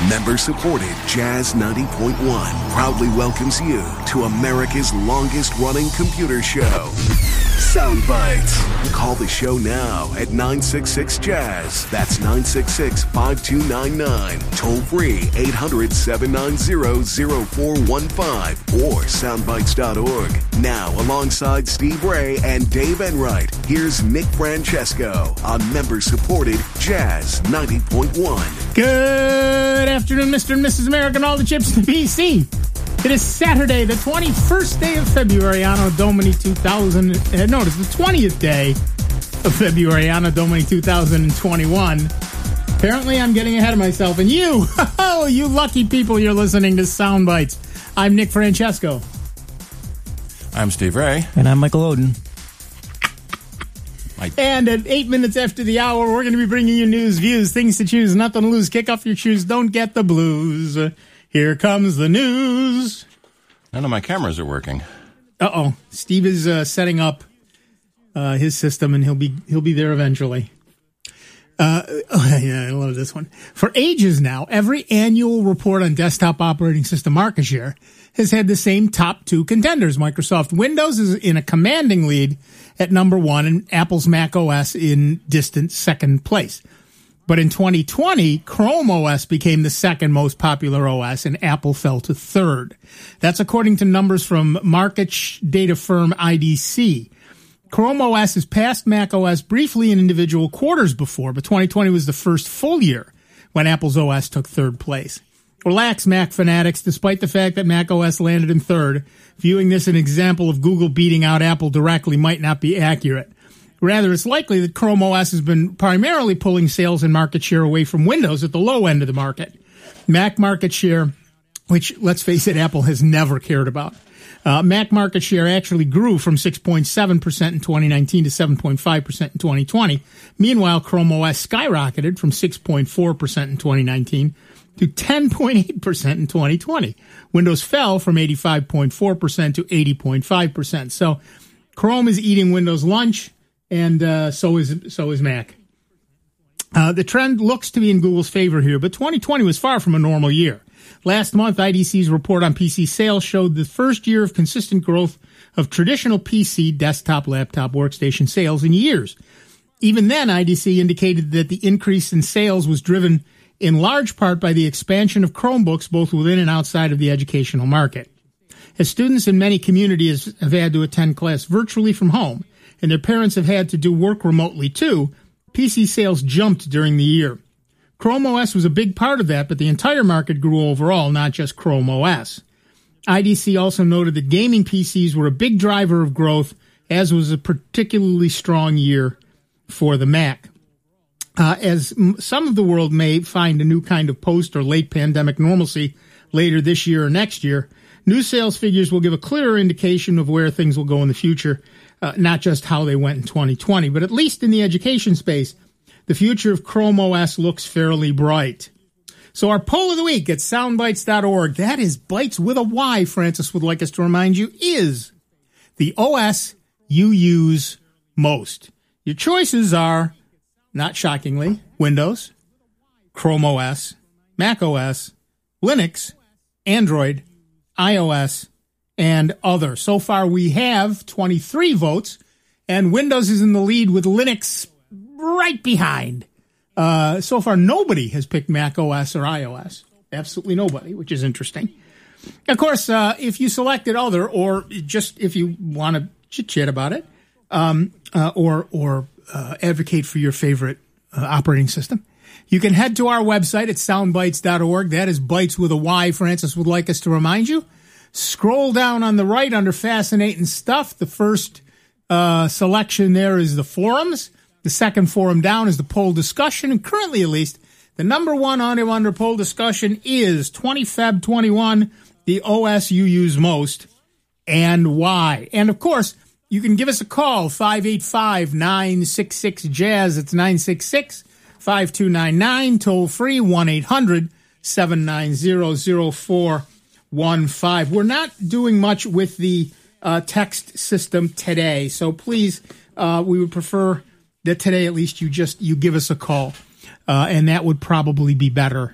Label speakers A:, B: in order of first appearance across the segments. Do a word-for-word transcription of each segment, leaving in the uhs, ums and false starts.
A: Member-supported Jazz ninety point one proudly welcomes you to America's longest-running computer show, Sound Bites. Call the show now at nine six six Jazz. That's nine six six, five two nine nine. Toll free eight hundred, seven nine zero, zero four one five or soundbites dot org. Now, alongside Steve Ray and Dave Enright, here's Nick Francesco on member-supported Jazz ninety point one.
B: Good afternoon, Mister and Missus America and all the chips in the P C. It is Saturday, the twenty-first day of February, Anno Domini two thousand. Uh, no, it's the twentieth day of February, Anno Domini two thousand twenty-one. Apparently, I'm getting ahead of myself. And you, oh, you lucky people, you're listening to Sound Bites. I'm Nick Francesco.
C: I'm Steve Ray.
D: And I'm Michael Oden.
C: Mike.
B: And at eight minutes after the hour, we're going to be bringing you news, views, things to choose, nothing to lose. Kick off your shoes, don't get the blues. Here comes the news.
C: None of my cameras are working.
B: Uh-oh. Steve is uh, setting up uh, his system, and he'll be he'll be there eventually. Uh, oh, yeah, I love this one. For ages now, every annual report on desktop operating system market share has had the same top two contenders. Microsoft Windows is in a commanding lead at number one, and Apple's Mac O S in distant second place. But in twenty twenty, Chrome O S became the second most popular O S, and Apple fell to third. That's according to numbers from market data firm I D C. Chrome O S has passed Mac O S briefly in individual quarters before, but twenty twenty was the first full year when Apple's O S took third place. Relax, Mac fanatics, despite the fact that Mac O S landed in third. Viewing this an example of Google beating out Apple directly might not be accurate. Rather, it's likely that Chrome O S has been primarily pulling sales and market share away from Windows at the low end of the market. Mac market share, which, let's face it, Apple has never cared about. Uh, Mac market share actually grew from six point seven percent in twenty nineteen to seven point five percent in twenty twenty. Meanwhile, Chrome O S skyrocketed from six point four percent in twenty nineteen to ten point eight percent in twenty twenty. Windows fell from eighty-five point four percent to eighty point five percent. So Chrome is eating Windows lunch, and uh, so is so is Mac. Uh, the trend looks to be in Google's favor here, but twenty twenty was far from a normal year. Last month, I D C's report on P C sales showed the first year of consistent growth of traditional P C, desktop, laptop, workstation sales in years. Even then, I D C indicated that the increase in sales was driven in large part by the expansion of Chromebooks both within and outside of the educational market. As students in many communities have had to attend class virtually from home, and their parents have had to do work remotely too, P C sales jumped during the year. Chrome O S was a big part of that, but the entire market grew overall, not just Chrome O S. I D C also noted that gaming P Cs were a big driver of growth, as was a particularly strong year for the Mac. Uh, as m- some of the world may find a new kind of post or late pandemic normalcy later this year or next year, new sales figures will give a clearer indication of where things will go in the future, uh, not just how they went in twenty twenty, but at least in the education space, the future of Chrome O S looks fairly bright. So our poll of the week at soundbites dot org, that is Bites with a Y, Francis would like us to remind you, is the O S you use most. Your choices are, not shockingly, Windows, Chrome O S, Mac O S, Linux, Android, iOS, and other. So far we have twenty-three votes, and Windows is in the lead with Linux right behind. Uh, so far, nobody has picked Mac O S or iOS. Absolutely nobody, which is interesting. Of course, uh, if you selected other, or just if you want to chit-chat about it, um, uh, or or uh, advocate for your favorite uh, operating system, you can head to our website at soundbites dot org. That is Bites with a Y, Francis would like us to remind you. Scroll down on the right under Fascinating Stuff. The first uh, selection there is the forums. The second forum down is the poll discussion, and currently, at least, the number one item under poll discussion is twenty February twenty-one, the O S you use most, and why. And, of course, you can give us a call, five eight five, nine six six, jazz. It's nine six six, five two nine nine, toll free, one eight hundred, seven nine zero, zero four one five. We're not doing much with the uh, text system today, so please, uh, we would prefer that today at least you just you give us a call, uh, and that would probably be better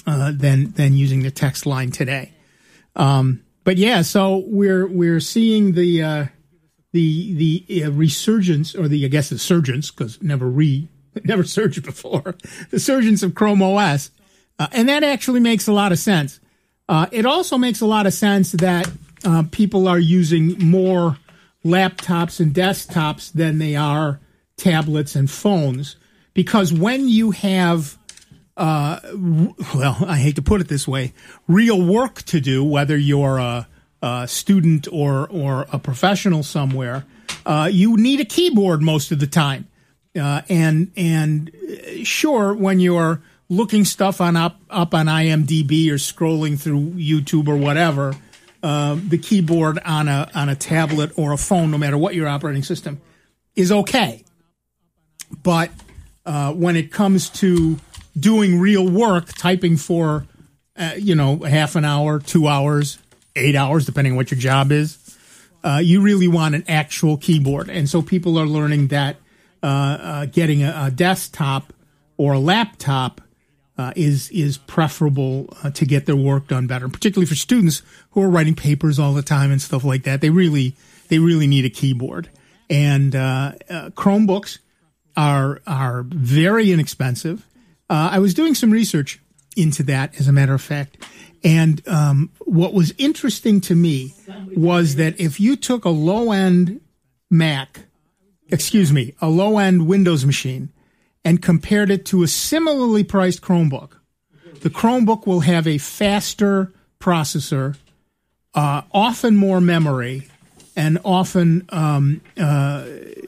B: uh, than than using the text line today. Um, but yeah, so we're we're seeing the uh, the the uh, resurgence, or the I guess the surgence, because never re never surged before, the surgence of Chrome O S, uh, and that actually makes a lot of sense. Uh, it also makes a lot of sense that uh, people are using more laptops and desktops than they are tablets and phones, because when you have, uh, well, I hate to put it this way, real work to do, whether you're a, a student or or a professional somewhere, uh, you need a keyboard most of the time. Uh, and and sure, when you're looking stuff on up up on I M D B or scrolling through YouTube or whatever, uh, the keyboard on a on a tablet or a phone, no matter what your operating system, is okay. But uh, when it comes to doing real work, typing for uh, you know half an hour, two hours, eight hours, depending on what your job is, uh, you really want an actual keyboard. And so people are learning that uh, uh, getting a, a desktop or a laptop Uh, is is preferable uh, to get their work done better, particularly for students who are writing papers all the time and stuff like that. They really they really need a keyboard, and uh, uh, Chromebooks are are very inexpensive. Uh, I was doing some research into that, as a matter of fact, and um, what was interesting to me was that if you took a low end Mac, excuse me, a low end Windows machine, and compared it to a similarly priced Chromebook, the Chromebook will have a faster processor, uh, often more memory, and often um, uh,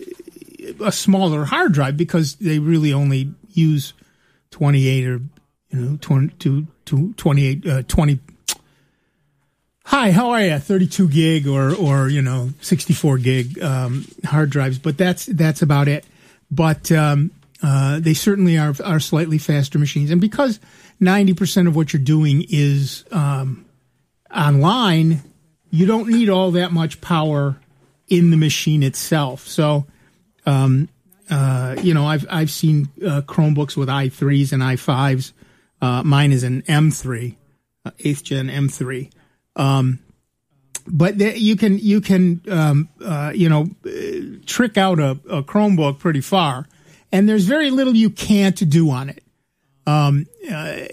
B: a smaller hard drive, because they really only use twenty-eight or you know twenty-two, twenty-eight, uh, twenty. Hi, how are you? thirty-two gig or or you know sixty-four gig um, hard drives, but that's that's about it. But um, Uh, they certainly are are slightly faster machines. And because ninety percent of what you're doing is um, online, you don't need all that much power in the machine itself. So, um, uh, you know, I've I've seen uh, Chromebooks with i threes and i fives. Uh, mine is an M three, uh, eighth gen M three. Um, but th- you can, you can um, uh, you know, trick out a, a Chromebook pretty far. And there's very little you can't do on it. Um, uh,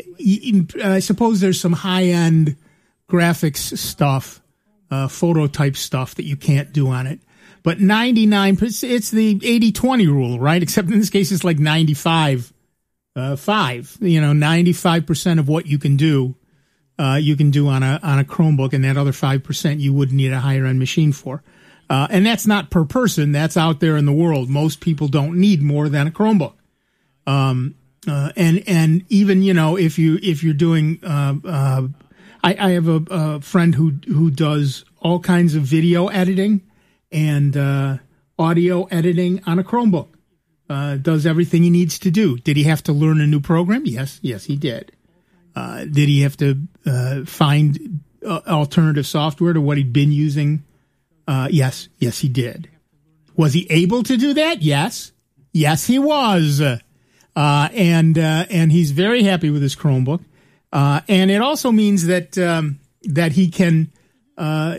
B: I suppose there's some high-end graphics stuff, uh, photo type stuff that you can't do on it. But ninety-nine percent, it's the eighty twenty rule, right? Except in this case, it's like ninety-five, uh, five. You know, ninety-five percent of what you can do, uh, you can do on a on a Chromebook, and that other five percent you would need a higher-end machine for. Uh, and that's not per person. That's out there in the world. Most people don't need more than a Chromebook. Um, uh, and, and even, you know, if you, if you're doing, uh, uh, I, I have a, a friend who, who does all kinds of video editing and, uh, audio editing on a Chromebook, uh, does everything he needs to do. Did he have to learn a new program? Yes. Yes, he did. Uh, did he have to, uh, find uh, alternative software to what he'd been using? Uh, yes, yes, he did. Was he able to do that? Yes, yes, he was. Uh, and uh, and he's very happy with his Chromebook. Uh, and it also means that um, that he can uh,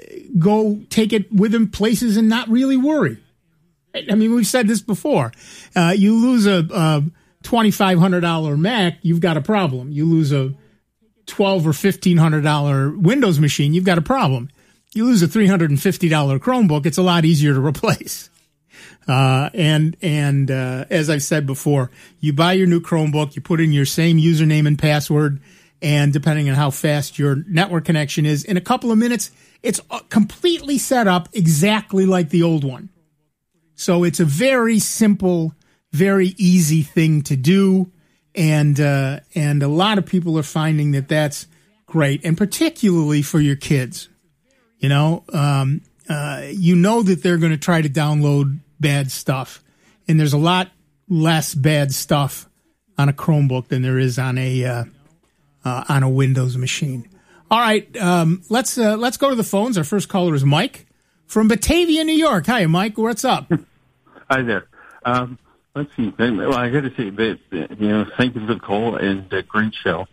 B: go take it with him places and not really worry. I mean, we've said this before. Uh, you lose a, a twenty-five hundred dollars Mac, you've got a problem. You lose a twelve or fifteen hundred dollars Windows machine, you've got a problem. You lose a three hundred fifty dollars Chromebook, it's a lot easier to replace. Uh, and, and, uh, as I've said before, you buy your new Chromebook, you put in your same username and password, and depending on how fast your network connection is, in a couple of minutes, it's completely set up exactly like the old one. So it's a very simple, very easy thing to do. And, uh, and a lot of people are finding that that's great, and particularly for your kids. You know, um, uh, you know that they're going to try to download bad stuff, and there's a lot less bad stuff on a Chromebook than there is on a uh, uh, on a Windows machine. All right, um, let's uh, let's go to the phones. Our first caller is Mike from Batavia, New York. Hi, Mike. What's up?
D: Hi there. Um, let's see. Well, I got to say, you know, thank you for the call and a great show.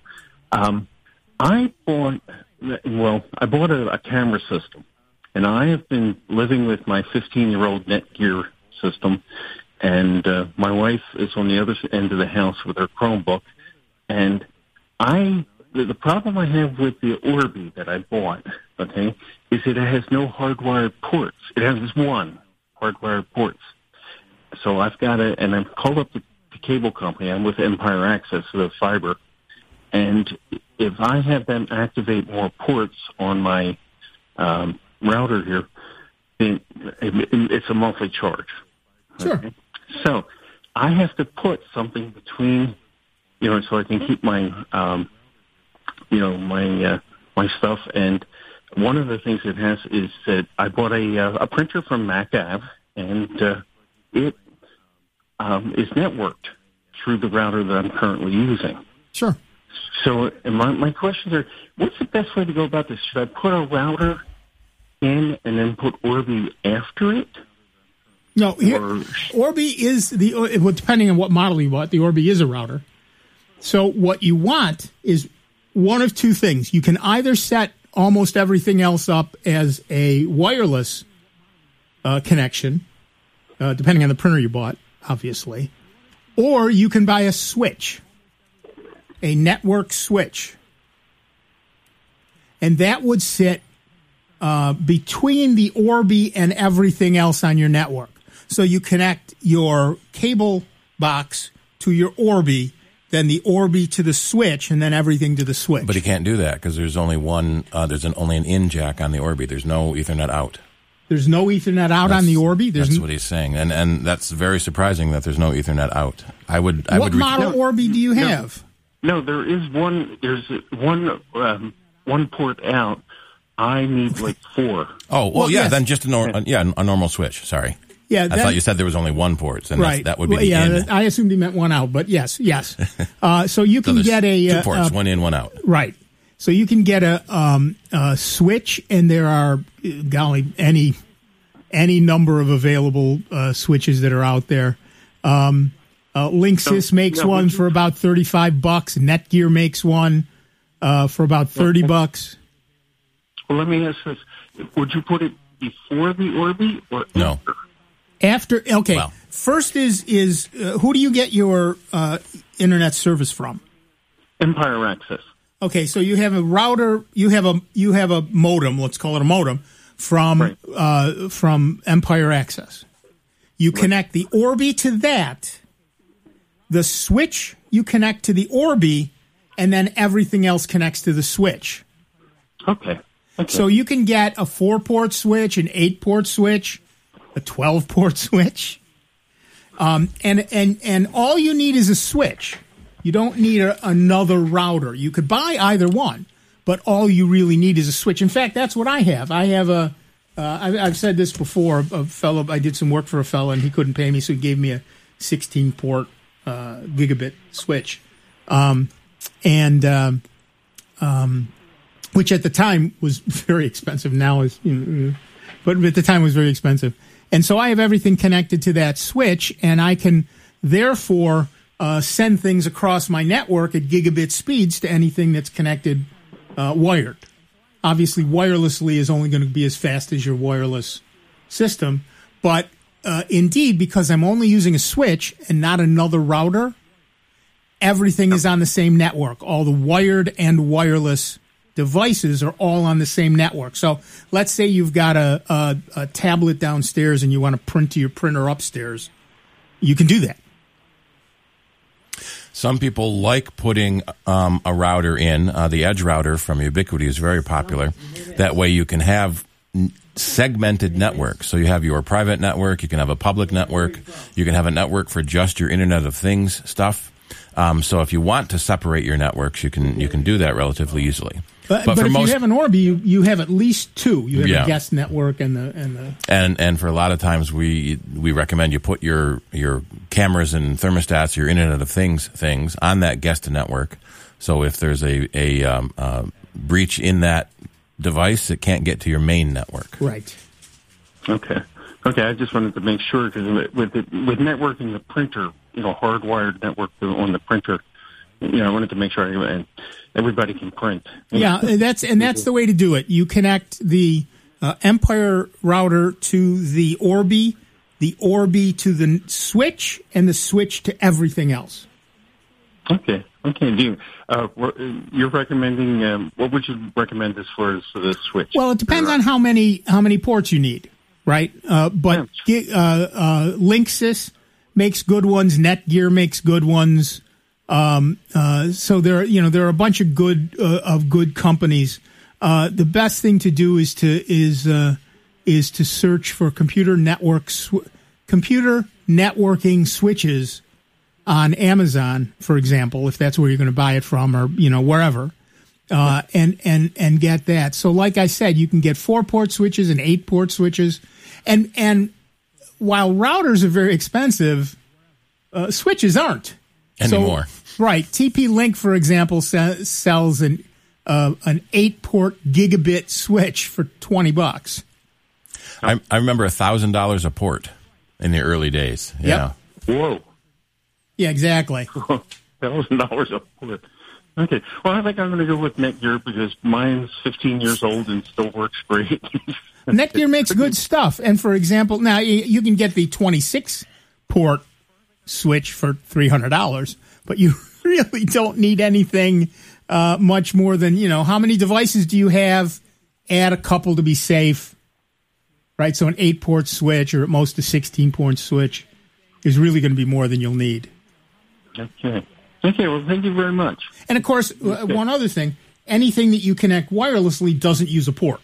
D: Um, I bought, well, I bought a, a camera system, and I have been living with my fifteen-year-old Netgear system, and uh, my wife is on the other end of the house with her Chromebook, and I, the, the problem I have with the Orbi that I bought, okay, is that it has no hardwired ports. It has one hardwired ports. So I've got to, and I've called up the, the cable company. I'm with Empire Access, the fiber. And if I have them activate more ports on my um, router here, then it's a monthly charge.
B: Sure.
D: Okay? So I have to put something between, you know, so I can keep my, um, you know, my uh, my stuff. And one of the things it has is that I bought a uh, a printer from Mac Ave, and uh, it um, is networked through the router that I'm currently using.
B: Sure.
D: So my, my questions are, what's the best way to go about this? Should I put a router in and then put Orbi after it?
B: No, here,
D: Or-
B: Orbi is the, well, depending on what model you bought, the Orbi is a router. So what you want is one of two things. You can either set almost everything else up as a wireless uh, connection, uh, depending on the printer you bought, obviously, or you can buy a switch. A network switch. And that would sit uh, between the Orbi and everything else on your network. So you connect your cable box to your Orbi, then the Orbi to the switch, and then everything to the switch.
C: But he can't do that because there's only one. Uh, there's an, only an in jack on the Orbi. There's no Ethernet out.
B: There's no Ethernet out
C: That's-
B: on the Orbi? There's
C: That's
B: n-
C: what he's saying, and and that's very surprising that there's no Ethernet out. I would. I
B: What
C: would. Reach,
B: model
D: No.
B: Orbi do you
D: No.
B: have?
D: No, there is one. There's one um, one port out. I need like four.
C: oh well,
B: Well,
C: yeah.
B: yes.
C: Then just a nor- yeah, a normal switch. Sorry.
B: Yeah,
C: I
B: that-
C: thought you said there was only one port, and
B: Right.
C: that's, that would be
B: Well,
C: the
B: yeah,
C: in.
B: I assumed he meant one out, but yes, yes. Uh, so you
C: So
B: can
C: there's
B: get a
C: two
B: uh,
C: ports,
B: uh,
C: one in, one out.
B: Right. So you can get a, um, a switch, and there are, uh, golly, any any number of available uh, switches that are out there. Um, uh, Linksys
D: So,
B: makes
D: yeah,
B: one
D: would you-
B: for about thirty-five bucks. Netgear makes one uh, for about thirty bucks.
D: Well, let me ask this: would you put it before the Orbi or
C: No.
D: after?
B: After, okay,
C: Well.
B: first is is uh, who do you get your uh, internet service from?
D: Empire Access.
B: Okay, so you have a router, you have a you have a modem, let's call it a modem from
D: Right.
B: uh, from Empire Access. You connect the Orbi to that. The switch you connect to the Orbi, and then everything else connects to the switch.
D: Okay. Okay.
B: So you can get a four-port switch, an eight-port switch, a twelve-port switch, um, and and and all you need is a switch. You don't need a, another router. You could buy either one, but all you really need is a switch. In fact, that's what I have. I have a. Uh, I've, I've said this before. A fellow, I did some work for a fellow, and he couldn't pay me, so he gave me a sixteen-port uh, gigabit switch, um, and um, um, which at the time was very expensive. Now is, you know, but at the time was very expensive. And so I have everything connected to that switch, and I can therefore uh, send things across my network at gigabit speeds to anything that's connected uh, wired. Obviously, wirelessly is only going to be as fast as your wireless system, but uh, indeed, because I'm only using a switch and not another router, everything is on the same network. All the wired and wireless devices are all on the same network. So let's say you've got a, a, a tablet downstairs and you want to print to your printer upstairs. You can do that.
C: Some people like putting um, a router in. Uh, the Edge router from Ubiquiti is very popular. That way you can have n- segmented networks. So you have your private network, you can have a public network, you can have a network for just your Internet of Things stuff. Um, so if you want to separate your networks, you can you can do that relatively easily.
B: But, but,
C: for
B: if
C: most,
B: you have an Orbi, you, you have at least two. You have
C: Yeah.
B: a guest network and the and the.
C: and and for a lot of times we we recommend you put your your cameras and thermostats, your Internet of Things things on that guest network. So if there's a a um, uh, breach in that device, it can't get to your main network.
B: Right.
D: Okay. Okay. I just wanted to make sure because with it, with networking the printer, you know, hardwired network on the printer, you know, I wanted to make sure I, everybody can print.
B: Yeah, that's and that's the way to do it. You connect the uh, Empire router to the Orbi, the Orbi to the switch, and the switch to everything else.
D: Okay. Okay. Do you, uh, you're recommending? Um, what would you recommend as far as the switch?
B: Well, it depends on how many how many ports you need, right? Uh, but uh, uh, Linksys makes good ones. Netgear makes good ones. Um, uh, so there, you know, there are a bunch of good uh, of good companies. Uh, the best thing to do is to is uh, is to search for computer network sw- computer networking switches on Amazon, for example, if that's where you're going to buy it from, or you know wherever, uh, and and and get that. So, like I said, you can get four port switches and eight port switches, and and while routers are very expensive, uh, switches aren't
C: anymore.
B: So, right? T P Link, for example, se- sells an uh, an eight port gigabit switch for twenty bucks.
C: I, I remember a thousand dollars a port in the early days. Yeah.
D: Yep. Whoa.
B: Yeah, exactly.
D: Thousand dollars a port. Okay. Well, I think I'm going to go with Netgear because mine's fifteen years old and still works great.
B: Netgear makes good stuff. And for example, now you can get the twenty-six port switch for three hundred dollars, but you really don't need anything uh, much more than, you know, how many devices do you have? Add a couple to be safe, right? So an eight port switch or at most a sixteen port switch is really going to be more than you'll need.
D: Okay. Okay, well, thank you very much.
B: And, of course, okay. One other thing, anything that you connect wirelessly doesn't use a port.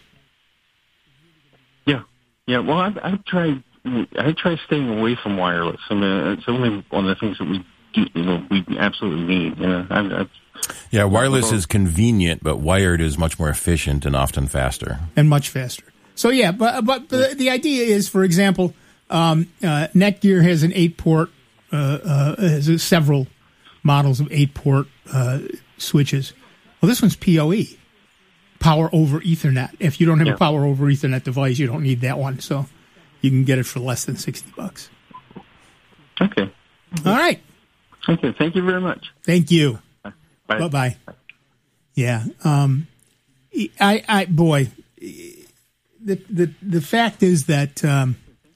D: Yeah. Yeah, well, I've, I've tried I try staying away from wireless. I mean, it's only one of the things that we do, you know, we absolutely need. You know, I've, I've,
C: yeah, wireless is convenient, but wired is much more efficient and often faster.
B: And much faster. So, yeah, but, but the, the idea is, for example, um, uh, Netgear has an eight-port Uh, uh, has several models of eight-port uh, switches. Well, this one's P O E, Power over Ethernet. If you don't have
D: yeah.
B: a Power over Ethernet device, you don't need that one. So you can get it for less than sixty bucks.
D: Okay.
B: All right.
D: Okay. Thank you very much.
B: Thank you.
D: Bye.
B: Bye. Bye. Yeah. Um. I. I. Boy. The the the fact is that. Um,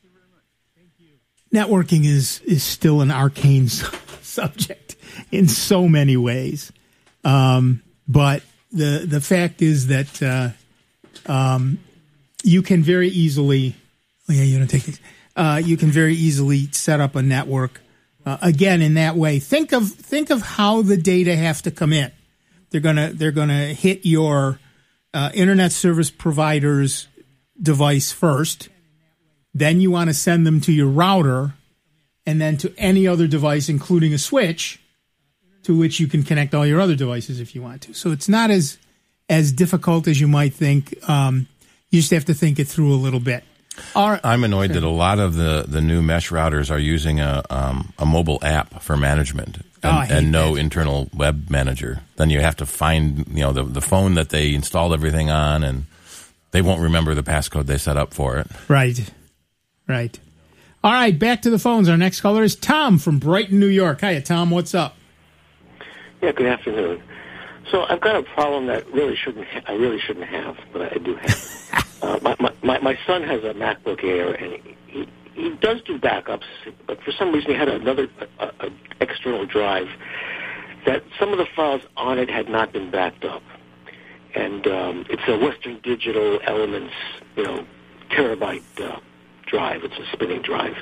B: Networking is, is still an arcane subject in so many ways. Um, but the the fact is that uh, um, you can very easily, oh yeah, you don't take these. Uh, you can very easily set up a network uh, again in that way. Think of think of how the data have to come in. They're gonna they're gonna hit your uh, internet service provider's device first. Then you want to send them to your router and then to any other device, including a switch, to which you can connect all your other devices if you want to. So it's not as as difficult as you might think. Um, you just have to think it through a little bit. Our,
C: I'm annoyed that a lot of the, the new mesh routers are using a um, a mobile app for management and,
B: oh,
C: and no
B: that.
C: internal web manager. Then you have to find you know the the phone that they installed everything on, and they won't remember the passcode they set up for it.
B: Right. Right. All right, back to the phones. Our next caller is Tom from Brighton, New York. Hiya, Tom. What's up?
E: Yeah, good afternoon. So I've got a problem that really shouldn't ha- I really shouldn't have, but I do have. uh, my, my my son has a MacBook Air, and he, he, he does do backups, but for some reason he had another a, a external drive that some of the files on it had not been backed up, and um, it's a Western Digital Elements, you know, terabyte. Uh, drive. It's a spinning drive.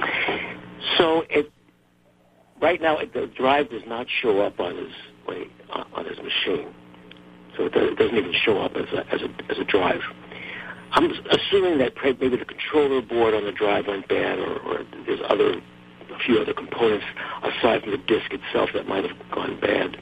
E: So it right now it, the drive does not show up on his on his machine. So it, does, it doesn't even show up as a, as a as a drive. I'm assuming that maybe the controller board on the drive went bad, or, or there's other a few other components aside from the disk itself that might have gone bad.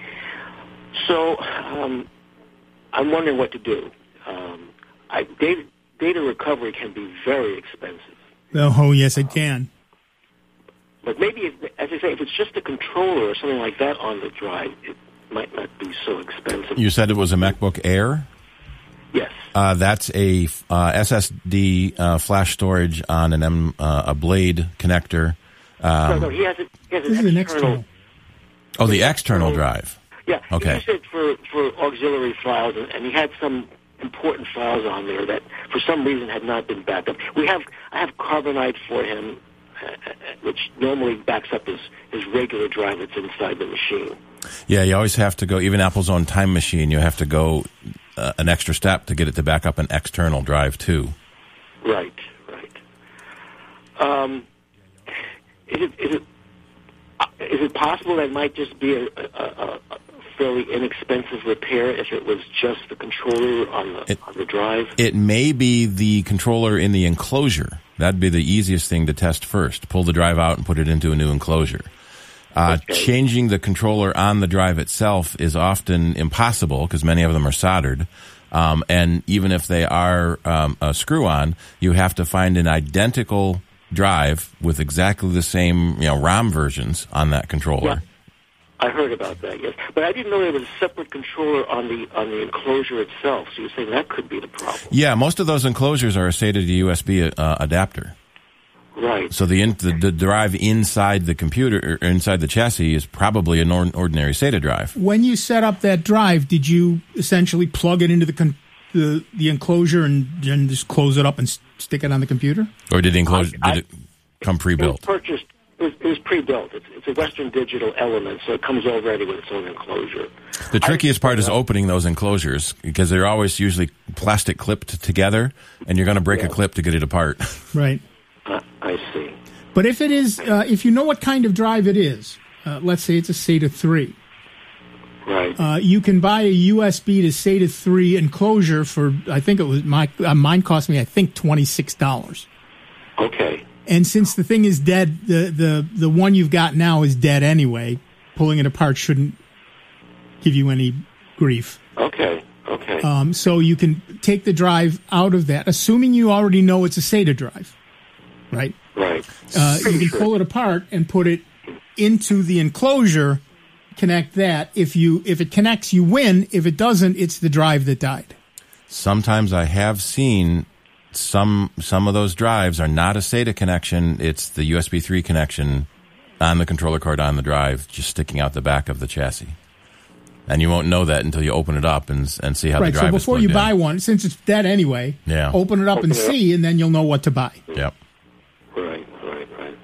E: So um, I'm wondering what to do. Um, I David. Data recovery can be very expensive.
B: Oh, yes, it can.
E: But maybe, if, as I say, if it's just a controller or something like that on the drive, it might not be so expensive.
C: You said it was a MacBook Air?
E: Yes.
C: Uh, that's a uh, S S D uh, flash storage on an M, uh, a Blade connector. Um,
E: no, no, he has, a, he has
B: This
E: an
B: is an
E: external.
B: external.
C: Oh, the external drive.
E: Yeah.
C: Okay.
E: He used it for, for auxiliary files, and, and he had some important files on there that, for some reason, had not been backed up. We have I have Carbonite for him, uh, which normally backs up his, his regular drive that's inside the machine.
C: Yeah, you always have to go, even Apple's own Time Machine, you have to go uh, an extra step to get it to back up an external drive, too.
E: Right, right. Um, is it, is it, uh, is it possible that it might just be a, a, a fairly inexpensive repair if it was just the controller on the,
C: it,
E: on the drive?
C: It may be the controller in the enclosure. That'd be the easiest thing to test first. Pull the drive out and put it into a new enclosure. Uh,
E: okay.
C: Changing the controller on the drive itself is often impossible because many of them are soldered. Um, and even if they are um, a screw-on, you have to find an identical drive with exactly the same, you know, ROM versions on that controller.
E: Yeah. I heard about that, yes. But I didn't know there was a separate controller on the on the enclosure itself, so you're saying that could be the problem.
C: Yeah, most of those enclosures are a SATA to U S B uh, adapter.
E: Right.
C: So the, in, the the drive inside the computer, or inside the chassis, is probably an ordinary SATA drive.
B: When you set up that drive, did you essentially plug it into the con- the, the enclosure and, and just close it up and s- stick it on the computer?
C: Or did the enclosure
E: I, I,
C: did it come pre-built?
E: It was purchased. It was, it was pre-built. It's, it's a Western Digital element, so it comes already with its own enclosure.
C: The trickiest part is
E: uh,
C: opening those enclosures because they're always usually plastic clipped together, and you're going to break
E: yeah.
C: a clip to get it apart.
B: Right.
E: Uh, I see.
B: But if it is, uh, if you know what kind of drive it is, uh, let's say it's a SATA three,
E: right?
B: Uh, you can buy a U S B to SATA three enclosure for, I think it was my uh, mine cost me, I think twenty-six dollars.
E: Okay.
B: And since the thing is dead, the the the one you've got now is dead anyway. Pulling it apart shouldn't give you any grief.
E: Okay. Okay.
B: Um, so you can take the drive out of that, assuming you already know it's a SATA drive, right?
E: Right.
B: Uh, you can
E: sure.
B: pull it apart and put it into the enclosure, connect that. If you if it connects, you win. If it doesn't, it's the drive that died.
C: Sometimes I have seen some some of those drives are not a SATA connection. It's the U S B three connection on the controller cord on the drive, just sticking out the back of the chassis. And you won't know that until you open it up and and see how
B: Right.
C: the drive
B: So
C: is
B: before
C: plugged
B: you
C: in.
B: buy one, since it's dead anyway,
C: Yeah.
B: open it up
E: Open
B: and
E: it up.
B: see, and then you'll know what to buy.
C: Yep.
E: Right, right, right.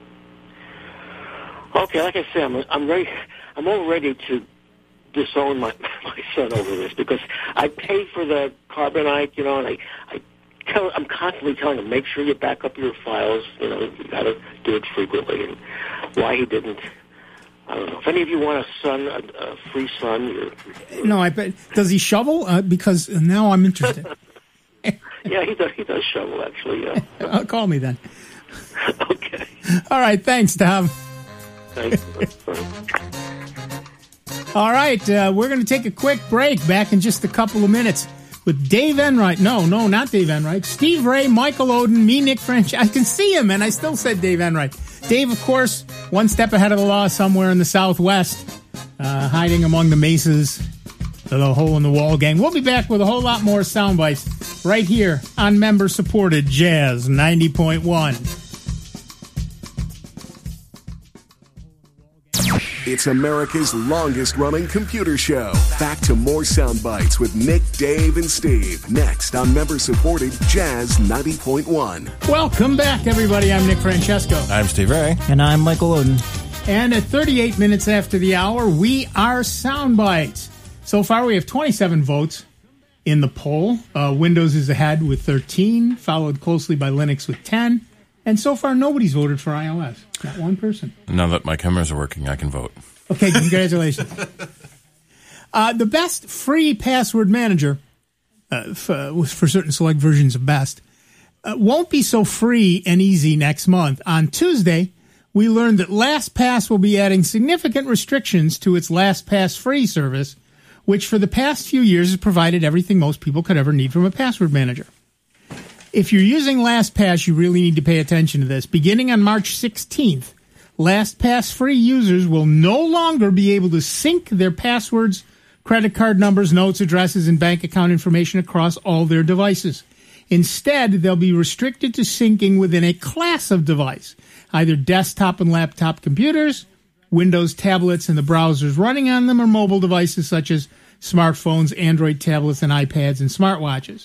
E: Okay, like I said, I'm I'm ready. I'm all ready to disown my my son over this because I pay for the Carbonite, you know, and I I tell I'm constantly telling him make sure you back up your files. You know, you got to do it frequently. And why he didn't, I don't know. If any of you want a son, a, a free son, you're,
B: No, I bet. Does he shovel? Uh, because now I'm interested.
E: yeah, he does. He does shovel actually. Yeah.
B: uh, call me then.
E: Okay.
B: All right. Thanks, Tom.
E: Thanks.
B: All right. Uh, we're going to take a quick break. Back in just a couple of minutes with Dave Enright. No, no, not Dave Enright. Steve Ray, Michael Oden, me, Nick French. I can see him, and I still said Dave Enright. Dave, of course, one step ahead of the law somewhere in the Southwest, uh, hiding among the mesas of the Hole in the Wall gang. We'll be back with a whole lot more sound bites right here on member-supported Jazz ninety point one.
A: It's America's longest-running computer show. Back to more sound bites with Nick, Dave, and Steve. Next on member-supported Jazz ninety point one.
B: Welcome back, everybody. I'm Nick Francesco.
C: I'm Steve Ray.
F: And I'm Michael Oden.
B: And at thirty-eight minutes after the hour, we are sound bites. So far, we have twenty-seven votes in the poll. Uh, Windows is ahead with thirteen, followed closely by Linux with ten. And so far, nobody's voted for iOS. Not one person.
C: Now that my cameras are working, I can vote.
B: Okay, congratulations. uh, the best free password manager, uh, for, for certain select versions of Best, uh, won't be so free and easy next month. On Tuesday, we learned that LastPass will be adding significant restrictions to its LastPass free service, which for the past few years has provided everything most people could ever need from a password manager. If you're using LastPass, you really need to pay attention to this. Beginning on March sixteenth, LastPass free users will no longer be able to sync their passwords, credit card numbers, notes, addresses, and bank account information across all their devices. Instead, they'll be restricted to syncing within a class of device, either desktop and laptop computers Windows tablets and the browsers running on them, or mobile devices such as smartphones, Android tablets, and iPads and smartwatches.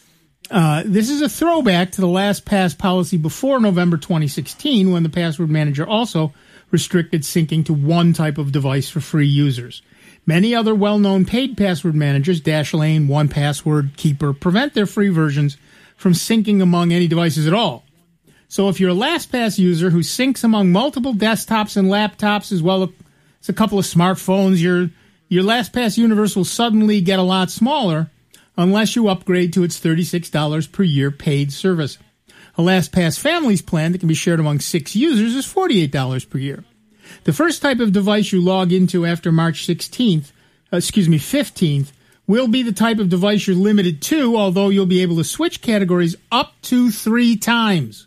B: Uh, this is a throwback to the LastPass policy before November twenty sixteen, when the password manager also restricted syncing to one type of device for free users. Many other well-known paid password managers, Dashlane, one password, Keeper, prevent their free versions from syncing among any devices at all. So if you're a LastPass user who syncs among multiple desktops and laptops, as well as a couple of smartphones, your your LastPass universe will suddenly get a lot smaller unless you upgrade to its thirty-six dollars per year paid service. A LastPass Families plan that can be shared among six users is forty-eight dollars per year. The first type of device you log into after March sixteenth, uh, excuse me, fifteenth, will be the type of device you're limited to, although you'll be able to switch categories up to three times.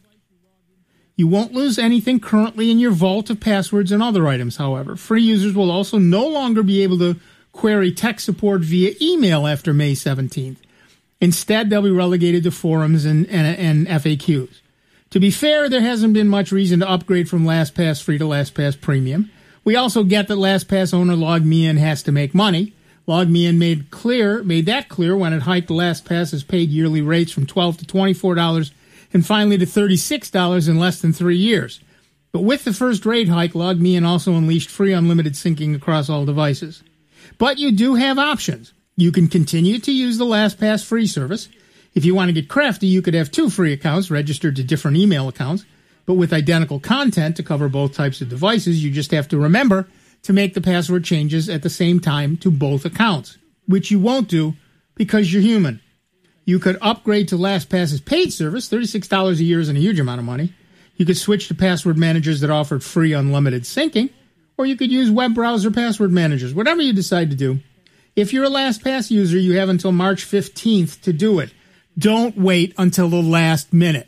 B: You won't lose anything currently in your vault of passwords and other items, however. Free users will also no longer be able to query tech support via email after May seventeenth. Instead, they'll be relegated to forums and, and, and F A Qs. To be fair, there hasn't been much reason to upgrade from LastPass Free to LastPass Premium. We also get that LastPass owner LogMeIn has to make money. LogMeIn made clear, made that clear when it hiked LastPass's paid yearly rates from twelve dollars to twenty-four dollars and finally to thirty-six dollars in less than three years. But with the first rate hike, LogMeIn also unleashed free unlimited syncing across all devices. But you do have options. You can continue to use the LastPass free service. If you want to get crafty, you could have two free accounts registered to different email accounts, but with identical content to cover both types of devices. You just have to remember to make the password changes at the same time to both accounts, which you won't do because you're human. You could upgrade to LastPass's paid service. thirty-six dollars a year isn't a huge amount of money. You could switch to password managers that offered free unlimited syncing, or you could use web browser password managers, whatever you decide to do. If you're a LastPass user, you have until March fifteenth to do it. Don't wait until the last minute.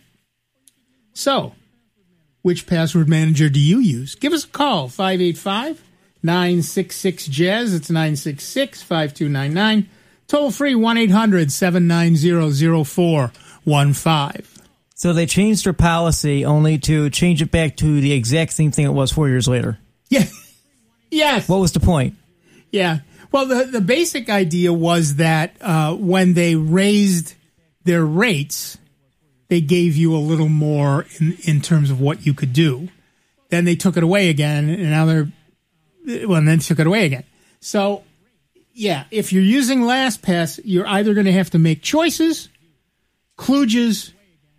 B: So, which password manager do you use? Give us a call, five eight five, nine six six, jazz. It's nine six six, five two nine nine. Toll free, one eight hundred, seven nine zero, zero four one five.
F: So they changed their policy only to change it back to the exact same thing it was four years later.
B: Yeah. Yes.
F: What was the point?
B: Yeah. Well, the, the basic idea was that uh, when they raised their rates, they gave you a little more in, in terms of what you could do. Then they took it away again, and now they're, well, and then took it away again. So, yeah, if you're using LastPass, you're either going to have to make choices, kludges,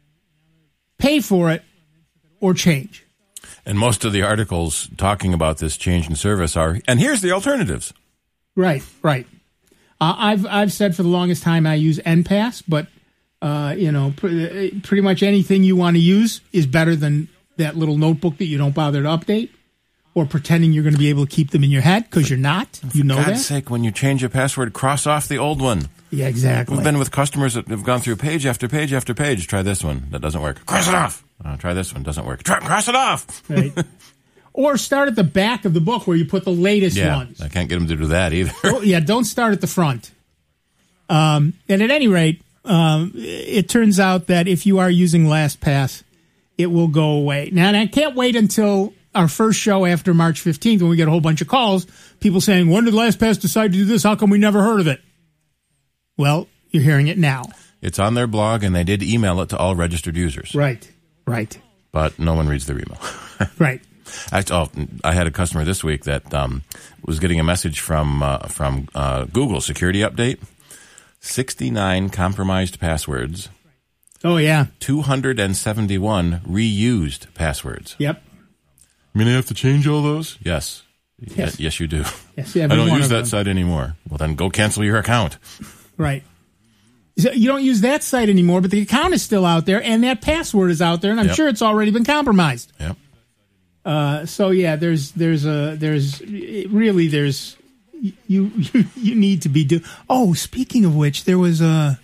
B: pay for it, or change.
C: And most of the articles talking about this change in service are, and here's the alternatives.
B: Right, right. Uh, I've I've said for the longest time I use N Pass, but uh, you know, pr- pretty much anything you want to use is better than that little notebook that you don't bother to update, or pretending you're going to be able to keep them in your head because you're not. You know that. For
C: God's sake, when you change a password, cross off the old one.
B: Yeah, exactly.
C: We've been with customers that have gone through page after page after page. Try this one. That doesn't work. Cross it off. Oh, try this one. Doesn't work. Try, cross it off.
B: Right. Or start at the back of the book where you put the latest
C: yeah,
B: ones.
C: I can't get them to do that either.
B: Oh, yeah, don't start at the front. Um, and at any rate, um, it turns out that if you are using LastPass, it will go away. Now, and I can't wait until our first show after March fifteenth when we get a whole bunch of calls, people saying, when did LastPass decide to do this? How come we never heard of it? Well, you're hearing it now.
C: It's on their blog, and they did email it to all registered users.
B: Right, right.
C: But no one reads their email.
B: Right.
C: I, oh, I had a customer this week that um, was getting a message from uh, from uh, Google security update. sixty-nine compromised passwords.
B: Oh, yeah.
C: two hundred seventy-one reused passwords.
B: Yep.
C: I mean, I have to change all those? Yes.
B: Yes,
C: yes, yes you do.
B: Yes,
C: I don't use that them. site anymore. Well, then go cancel your account.
B: Right. So you don't use that site anymore, but the account is still out there, and that password is out there, and I'm
C: yep.
B: sure it's already been compromised.
C: Yep.
B: Uh, so yeah, there's there's a there's really there's you you, you need to be do. Oh, speaking of which, there was a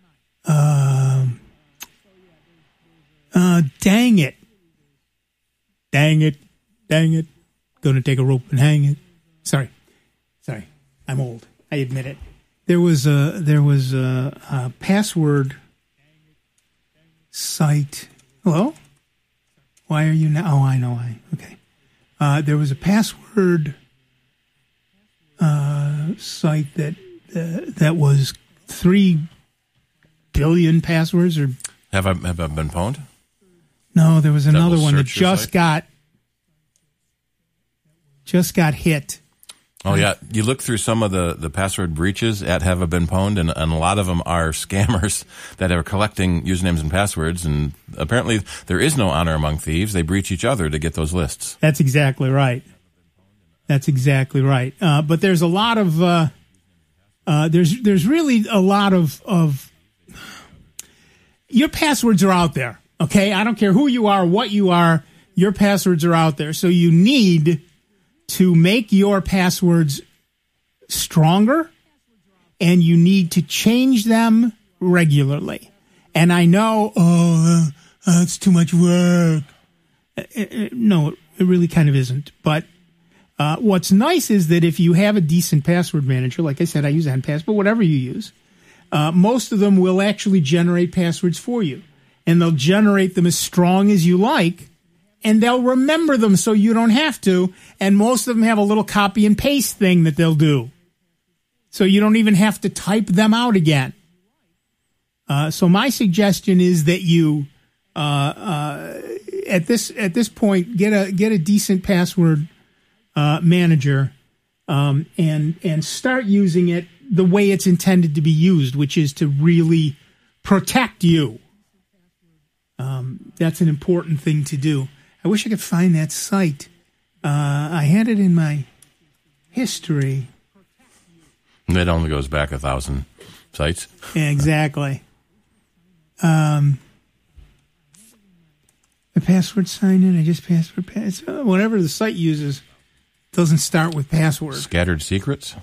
B: uh, uh, dang it, dang it, dang it, gonna take a rope and hang it. Sorry, sorry, I'm old. I admit it. There was a there was a, a password site. Hello. Why are you now? Oh, I know. I okay. Uh, there was a password uh, site that uh, that was three billion passwords, or
C: have I have I been pwned?
B: No, there was another
C: will
B: one that
C: search your
B: just
C: site?
B: got just got hit.
C: Oh yeah, you look through some of the, the password breaches at Have I Been Pwned, and, and a lot of them are scammers that are collecting usernames and passwords, and apparently there is no honor among thieves. They breach each other to get those lists.
B: That's exactly right. That's exactly right. Uh, but there's a lot of uh, uh, there's there's really a lot of of your passwords are out there. Okay, I don't care who you are, what you are, your passwords are out there. So you need to make your passwords stronger, and you need to change them regularly. And I know, oh, uh, uh, it's too much work. Uh, uh, no, it really kind of isn't. But uh, what's nice is that if you have a decent password manager, like I said, I use N Pass, but whatever you use, uh, most of them will actually generate passwords for you. And they'll generate them as strong as you like, and they'll remember them so you don't have to. And most of them have a little copy and paste thing that they'll do, so you don't even have to type them out again. Uh, so my suggestion is that you, uh, uh, at this at this point, get a get a decent password uh, manager, um, and and start using it the way it's intended to be used, which is to really protect you. Um, that's an important thing to do. I wish I could find that site. Uh, I had it in my history.
C: It only goes back a thousand sites.
B: Yeah, exactly. Um, the password sign in, I just password pass. Uh, whatever the site uses doesn't start with password.
C: Scattered secrets?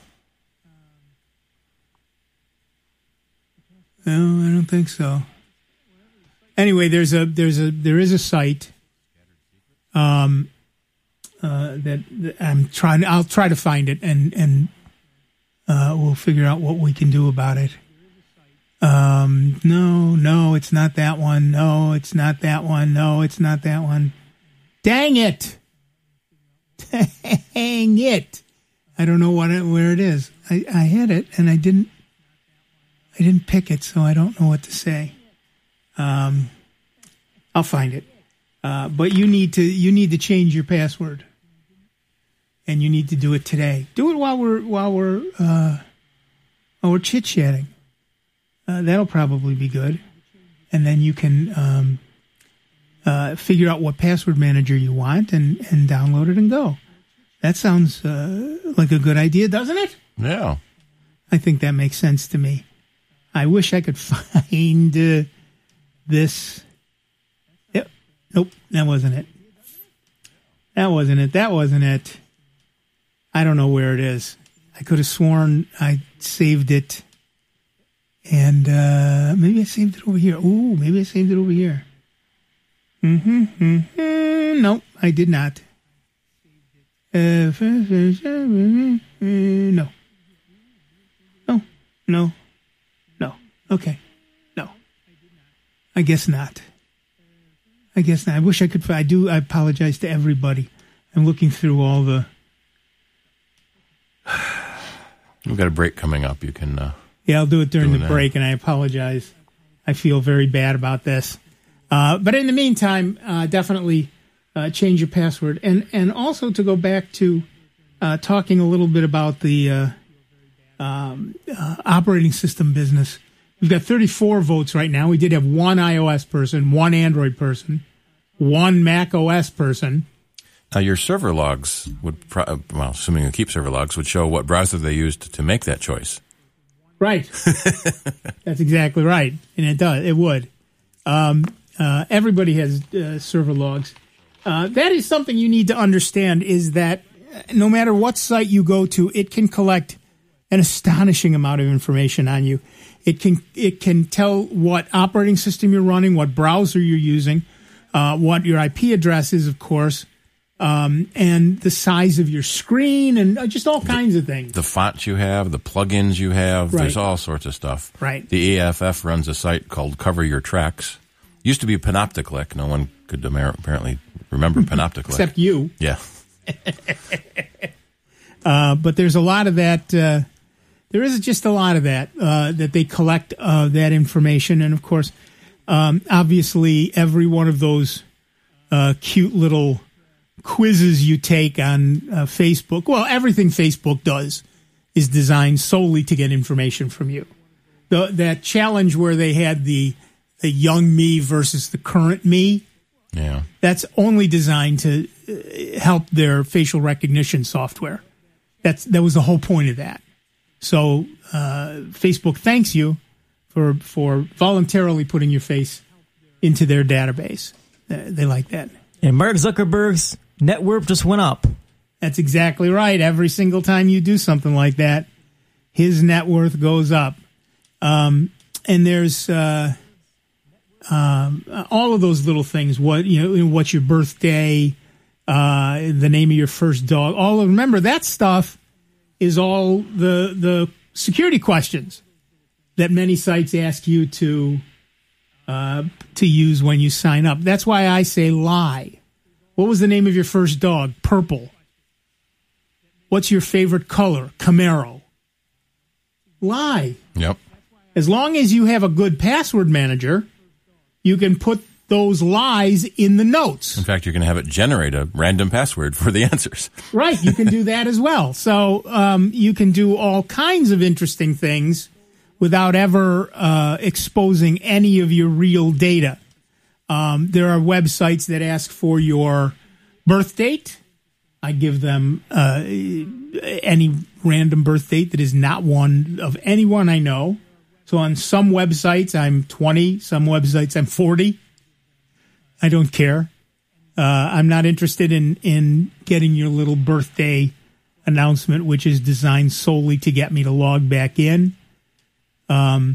B: No, I don't think so. Anyway, there's a there's a there is a site um, uh, that, that I'm trying. I'll try to find it, and and uh, we'll figure out what we can do about it. Um, no, no, it's not that one. No, it's not that one. No, it's not that one. Dang it! Dang it! I don't know what it, where it is. I, I had it, and I didn't. I didn't pick it, so I don't know what to say. Um, I'll find it. Uh, but you need to you need to change your password, and you need to do it today. Do it while we're while we're uh, while we're chit chatting. Uh, that'll probably be good, and then you can um, uh, figure out what password manager you want and, and download it and go. That sounds uh, like a good idea, doesn't it?
C: Yeah,
B: I think that makes sense to me. I wish I could find uh, this. Yep. Nope, that wasn't it. That wasn't it. That wasn't it. I don't know where it is. I could have sworn I saved it. And uh, maybe I saved it over here. Ooh, maybe I saved it over here. Mm-hmm. mm-hmm. Nope, I did not. Uh, no. No. No. No. Okay. No. I guess not. I guess not. I wish I could. I do. I apologize to everybody. I'm looking through all the.
C: we've got a break coming up. You can. Uh,
B: yeah, I'll do it during the
C: that.
B: break, and I apologize. I feel very bad about this. Uh, but in the meantime, uh, definitely uh, change your password, and and also to go back to uh, talking a little bit about the uh, um, uh, operating system business. We've got thirty-four votes right now. We did have one iOS person, one Android person, one Mac O S person.
C: Now, your server logs would, pro- well, assuming you keep server logs, would show what browser they used to make that choice.
B: Right. That's exactly right. And it does. It would. Um, uh, everybody has uh, server logs. Uh, that is something you need to understand, is that no matter what site you go to, it can collect an astonishing amount of information on you. It can it can tell what operating system you're running, what browser you're using, uh, what your I P address is, of course, um, and the size of your screen, and just all kinds of things.
C: The fonts you have, the plugins you have,
B: Right.
C: there's all sorts of stuff.
B: Right.
C: The A F F runs a site called Cover Your Tracks. Used to be Panopticlick. No one could apparently remember Panopticlick.
B: Except you.
C: Yeah.
B: uh, but there's a lot of that. Uh, there is just a lot of that uh, that they collect uh, that information, and of course, um, obviously, every one of those uh, cute little quizzes you take on uh, Facebook. Well, everything Facebook does is designed solely to get information from you. The, that challenge where they had the the young me versus the current me,
C: yeah,
B: that's only designed to uh, help their facial recognition software. That's that was the whole point of that. So uh, Facebook thanks you for for voluntarily putting your face into their database. Uh, they like that.
F: And Mark Zuckerberg's net worth just went up.
B: That's exactly right. Every single time you do something like that, his net worth goes up. Um, and there's uh, um, all of those little things. What you know, what's your birthday? Uh, the name of your first dog. All of, remember that stuff is all the the security questions that many sites ask you to uh, to use when you sign up. That's why I say lie. What was the name of your first dog? Purple. What's your favorite color? Camaro. Lie.
C: Yep.
B: As long as you have a good password manager, you can put those lies in the notes.
C: In fact, you're going to have it generate a random password for the answers.
B: Right. You can do that as well. So um, you can do all kinds of interesting things without ever uh, exposing any of your real data. Um, there are websites that ask for your birth date. I give them uh, any random birth date that is not one of anyone I know. So on some websites, I'm twenty. Some websites, I'm forty. I don't care. Uh, I'm not interested in, in getting your little birthday announcement, which is designed solely to get me to log back in. Um,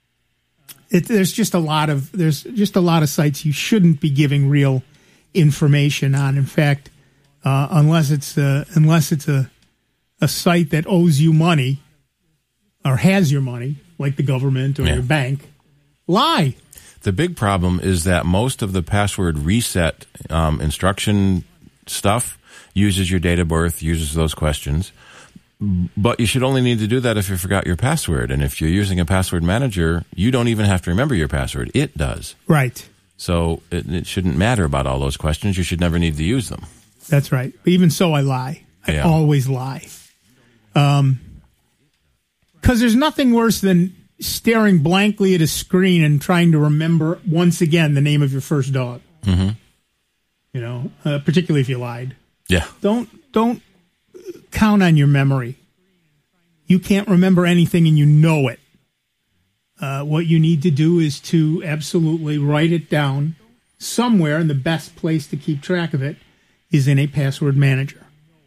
B: it, there's just a lot of there's just a lot of sites you shouldn't be giving real information on. In fact, uh, unless it's a, unless it's a a site that owes you money or has your money, like the government or
C: yeah.
B: your bank, lie.
C: The big problem is that most of the password reset um, instruction stuff uses your date of birth, uses those questions. But you should only need to do that if you forgot your password. And if you're using a password manager, you don't even have to remember your password. It does.
B: Right.
C: So it, it shouldn't matter about all those questions. You should never need to use them.
B: That's right. But even so, I lie. I
C: Yeah.
B: always lie. Um, because there's nothing worse than staring blankly at a screen and trying to remember once again the name of your first dog.
C: Mm-hmm.
B: You know, uh, particularly if you lied.
C: Yeah.
B: Don't don't count on your memory. You can't remember anything and you know it. Uh, what you need to do is to absolutely write it down somewhere, and the best place to keep track of it is in a password manager.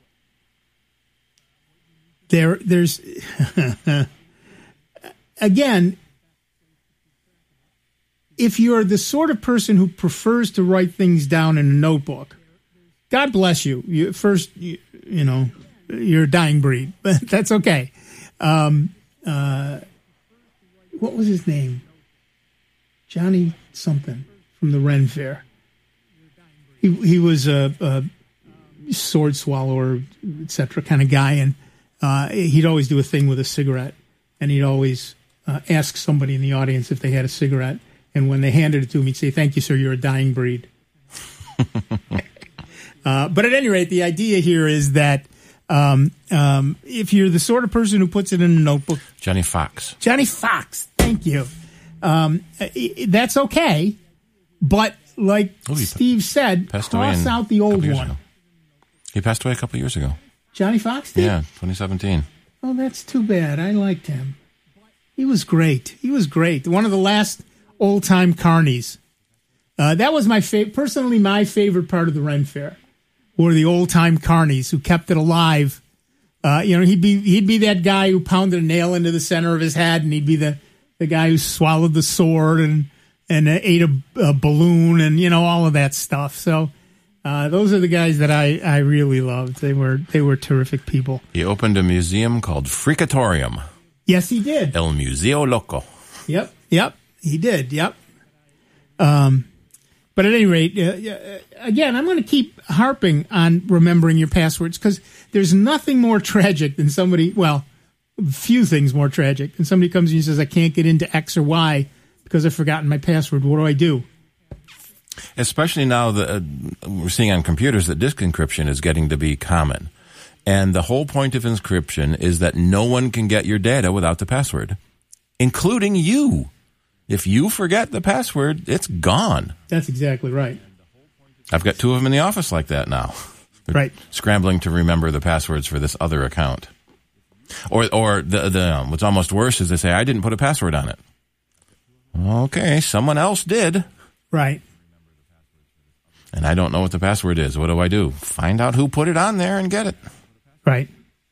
B: There, there's again, if you're the sort of person who prefers to write things down in a notebook, God bless you. You first, you, you know, you're a dying breed, but that's okay. Um, uh, what was his name? Johnny something from the Ren Fair. He he was a, a sword swallower, et cetera, kind of guy, and uh, he'd always do a thing with a cigarette, and he'd always uh, ask somebody in the audience if they had a cigarette, and when they handed it to him, he'd say, "Thank you, sir. You're a dying breed." uh, but at any rate, the idea here is that um, um, if you're the sort of person who puts it in a notebook,
C: Johnny Fox.
B: Johnny Fox, thank you. Um, that's okay, but like
C: Oh, he
B: Steve said,
C: Passed away
B: cross
C: in
B: out the
C: a couple
B: old
C: years
B: one.
C: ago. He passed away a couple years ago.
B: Johnny Fox did?
C: Yeah, twenty seventeen.
B: Oh, that's too bad. I liked him. He was great. He was great. One of the last old-time carnies. Uh, that was my favorite, personally my favorite part of the Ren Fair, were the old-time carnies who kept it alive. Uh, you know, he'd be he'd be that guy who pounded a nail into the center of his head, and he'd be the, the guy who swallowed the sword and and uh, ate a, a balloon and, you know, all of that stuff. So uh, those are the guys that I, I really loved. They were they were terrific people.
C: He opened a museum called Freakatorium.
B: Yes, he did.
C: El Museo Loco.
B: Yep, yep, he did. Yep. Um, But at any rate, uh, again, I'm going to keep harping on remembering your passwords because there's nothing more tragic than somebody, well, few things more tragic than somebody comes to you and says, I can't get into X or Y because I've forgotten my password. What do I do?
C: Especially now that uh, we're seeing on computers that disk encryption is getting to be common. And the whole point of encryption is that no one can get your data without the password, including you. If you forget the password, it's gone.
B: That's exactly right.
C: I've got two of them in the office like that now. They're
B: right.
C: Scrambling to remember the passwords for this other account. Or or the, the um, what's almost worse is they say, I didn't put a password on it. Okay, someone else did.
B: Right.
C: And I don't know what the password is. What do I do? Find out who put it on there and get it.
B: Right.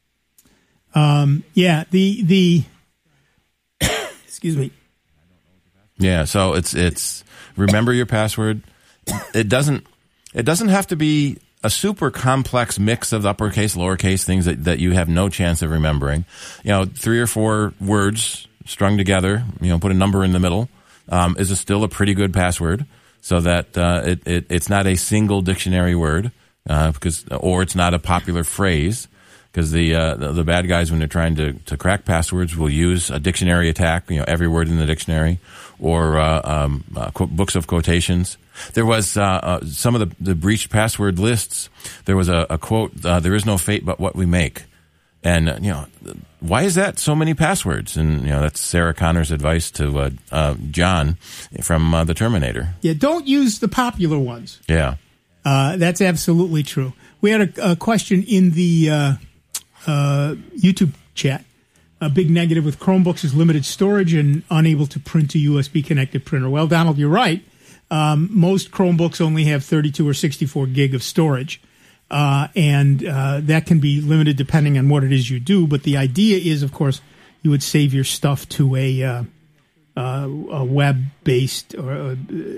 B: Um, yeah, the, the excuse me.
C: Yeah, so it's it's remember your password. It doesn't it doesn't have to be a super complex mix of uppercase, lowercase things that, that you have no chance of remembering. You know, three or four words strung together, you know, put a number in the middle, um, is a, still a pretty good password so that uh, it, it it's not a single dictionary word uh, because or it's not a popular phrase. Because the, uh, the the bad guys, when they're trying to, to crack passwords, will use a dictionary attack, you know, every word in the dictionary, or uh, um, uh, qu- books of quotations. There was uh, uh, some of the, the breached password lists. There was a, a quote: uh, "There is no fate but what we make," and uh, you know, why is that so many passwords? And you know, that's Sarah Connor's advice to uh, uh, John from uh, the Terminator.
B: Yeah, don't use the popular ones.
C: Yeah,
B: uh, that's absolutely true. We had a, a question in the. Uh Uh, YouTube chat. A big negative with Chromebooks is limited storage and unable to print a U S B connected printer. Well, Donald, you're right. Um, most Chromebooks only have thirty-two or sixty-four gig of storage, uh, and uh, that can be limited depending on what it is you do. But the idea is, of course, you would save your stuff to a, uh, uh, a web-based or uh,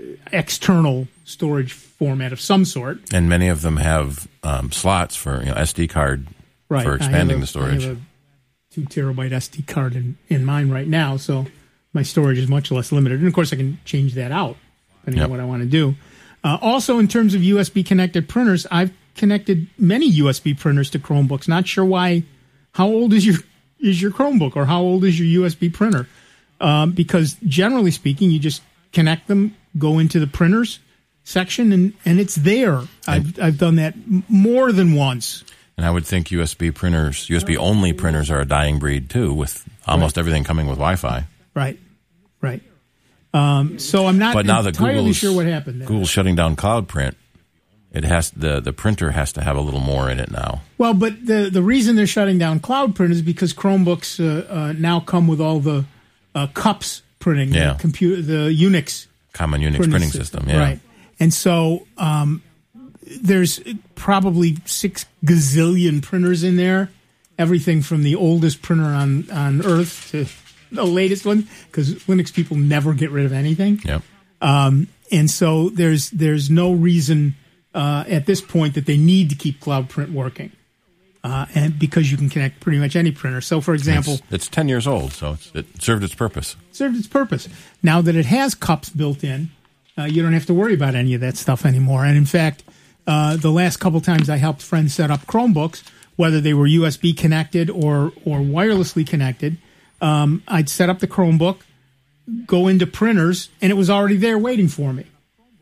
B: external storage format of some sort.
C: And many of them have um, slots for you know, S D card.
B: Right.
C: For expanding
B: a,
C: the storage.
B: I have a two terabyte S D card in, in mine right now, so my storage is much less limited. And of course, I can change that out depending
C: yep.
B: on what I want to do. Uh, also, in terms of U S B connected printers, I've connected many U S B printers to Chromebooks. Not sure why. How old is your is your Chromebook, or how old is your U S B printer? Um, because generally speaking, you just connect them, go into the printers section, and, and it's there. I've I've done that more than once.
C: And I would think U S B printers, U S B only printers are a dying breed too, with almost right. everything coming with Wi-Fi.
B: Right, right. Um, so I'm not
C: but now that
B: entirely
C: Google's,
B: sure what happened there.
C: Google's shutting down Cloud Print. It has the the printer has to have a little more in it now.
B: Well, but the the reason they're shutting down Cloud Print is because Chromebooks uh, uh, now come with all the uh, cups printing,
C: yeah.
B: the computer, the Unix,
C: common Unix printing, printing system. system. Yeah,
B: right. And so um, there's probably six gazillion printers in there, everything from the oldest printer on, on Earth to the latest one, because Linux people never get rid of anything.
C: Yep.
B: Um, and so there's there's no reason uh, at this point that they need to keep Cloud Print working, uh, and because you can connect pretty much any printer. So, for example,
C: it's, it's ten years old, so it's, it served its purpose.
B: Served its purpose. Now that it has cups built in, uh, you don't have to worry about any of that stuff anymore. And in fact, Uh, the last couple times I helped friends set up Chromebooks, whether they were U S B connected or or wirelessly connected, um, I'd set up the Chromebook, go into printers, and it was already there waiting for me.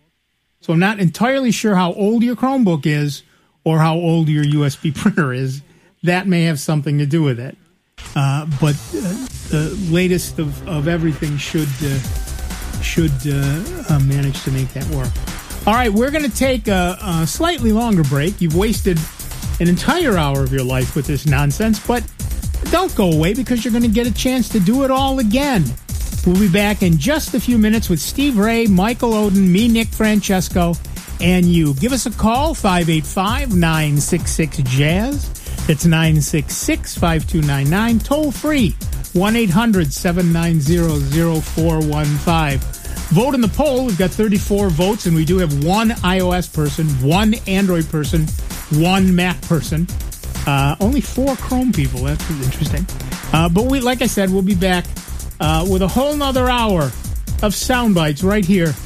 B: So I'm not entirely sure how old your Chromebook is or how old your U S B printer is. That may have something to do with it. Uh, but uh, the latest of, of everything should uh, should uh, uh, manage to make that work. All right, we're going to take a, a slightly longer break. You've wasted an entire hour of your life with this nonsense, but don't go away because you're going to get a chance to do it all again. We'll be back in just a few minutes with Steve Ray, Michael Oden, me, Nick Francesco, and you. Give us a call, five eight five, nine six six, jazz. That's nine six six, five two nine nine. Toll free, one eight hundred, seven nine zero, zero four one five. Vote in the poll. We've got thirty-four votes, and we do have one iOS person, one Android person, one Mac person. Uh, only four Chrome people. That's interesting. Uh, but we, like I said, we'll be back uh, with a whole nother hour of sound bites right here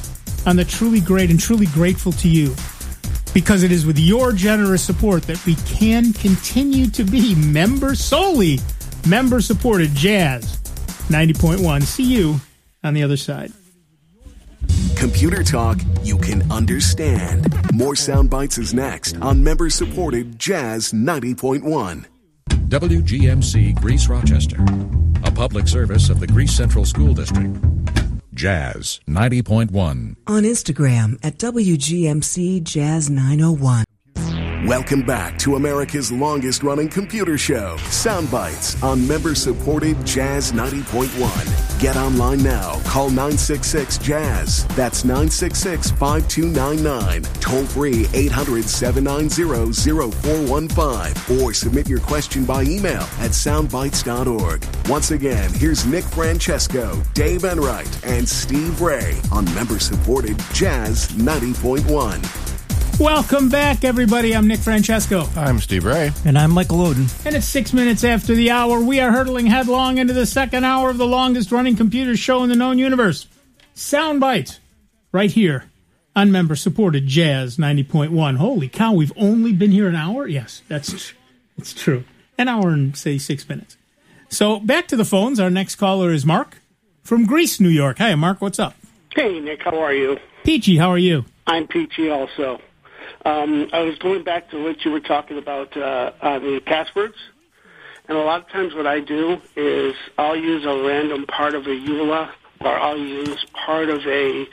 B: on the truly great and truly grateful to you, because it is with your generous support that we can continue to be member solely, member supported Jazz ninety point one. See you on the other side.
A: Computer talk you can understand. More Sound Bites is next on member supported Jazz ninety point one.
G: W G M C Greece Rochester, a public service of the Greece Central School District. Jazz ninety point one.
H: On Instagram at W G M C Jazz nine oh one.
A: Welcome back to America's longest running computer show, Sound Bites, on member-supported Jazz ninety point one. Get online now. Call nine six six Jazz. That's nine six six, five two nine nine. Toll free eight hundred, seven nine zero, zero four one five. Or submit your question by email at soundbites dot org. Once again, here's Nick Francesco, Dave Enright, and Steve Ray on member-supported Jazz ninety point one.
B: Welcome back, everybody. I'm Nick Francesco.
C: I'm Steve Ray.
F: And I'm Michael Oden.
B: And it's six minutes after the hour. We are hurtling headlong into the second hour of the longest-running computer show in the known universe. Sound Bites, right here on member-supported Jazz ninety point one. Holy cow, we've only been here an hour? Yes, that's it's true. An hour and, say, six minutes. So back to the phones. Our next caller is Mark from Greece, New York. Hi, Mark. What's up?
E: Hey, Nick. How are you?
B: Peachy, how are you?
E: I'm peachy also. Um, I was going back to what you were talking about uh, on the passwords. And a lot of times what I do is I'll use a random part of a E U L A, or I'll use part of a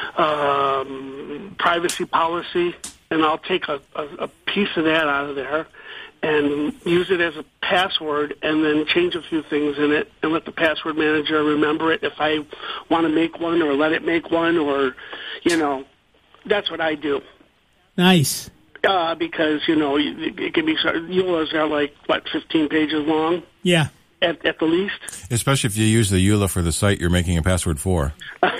E: um, privacy policy, and I'll take a, a, a piece of that out of there and use it as a password and then change a few things in it and let the password manager remember it if I want to make one or let it make one, or, you know, that's what I do.
B: Nice.
E: Uh, because, you know, it, it can be, E U L As are like, what, fifteen pages long?
B: Yeah.
E: At, at the least.
C: Especially if you use the E U L A for the site you're making a password for.
E: But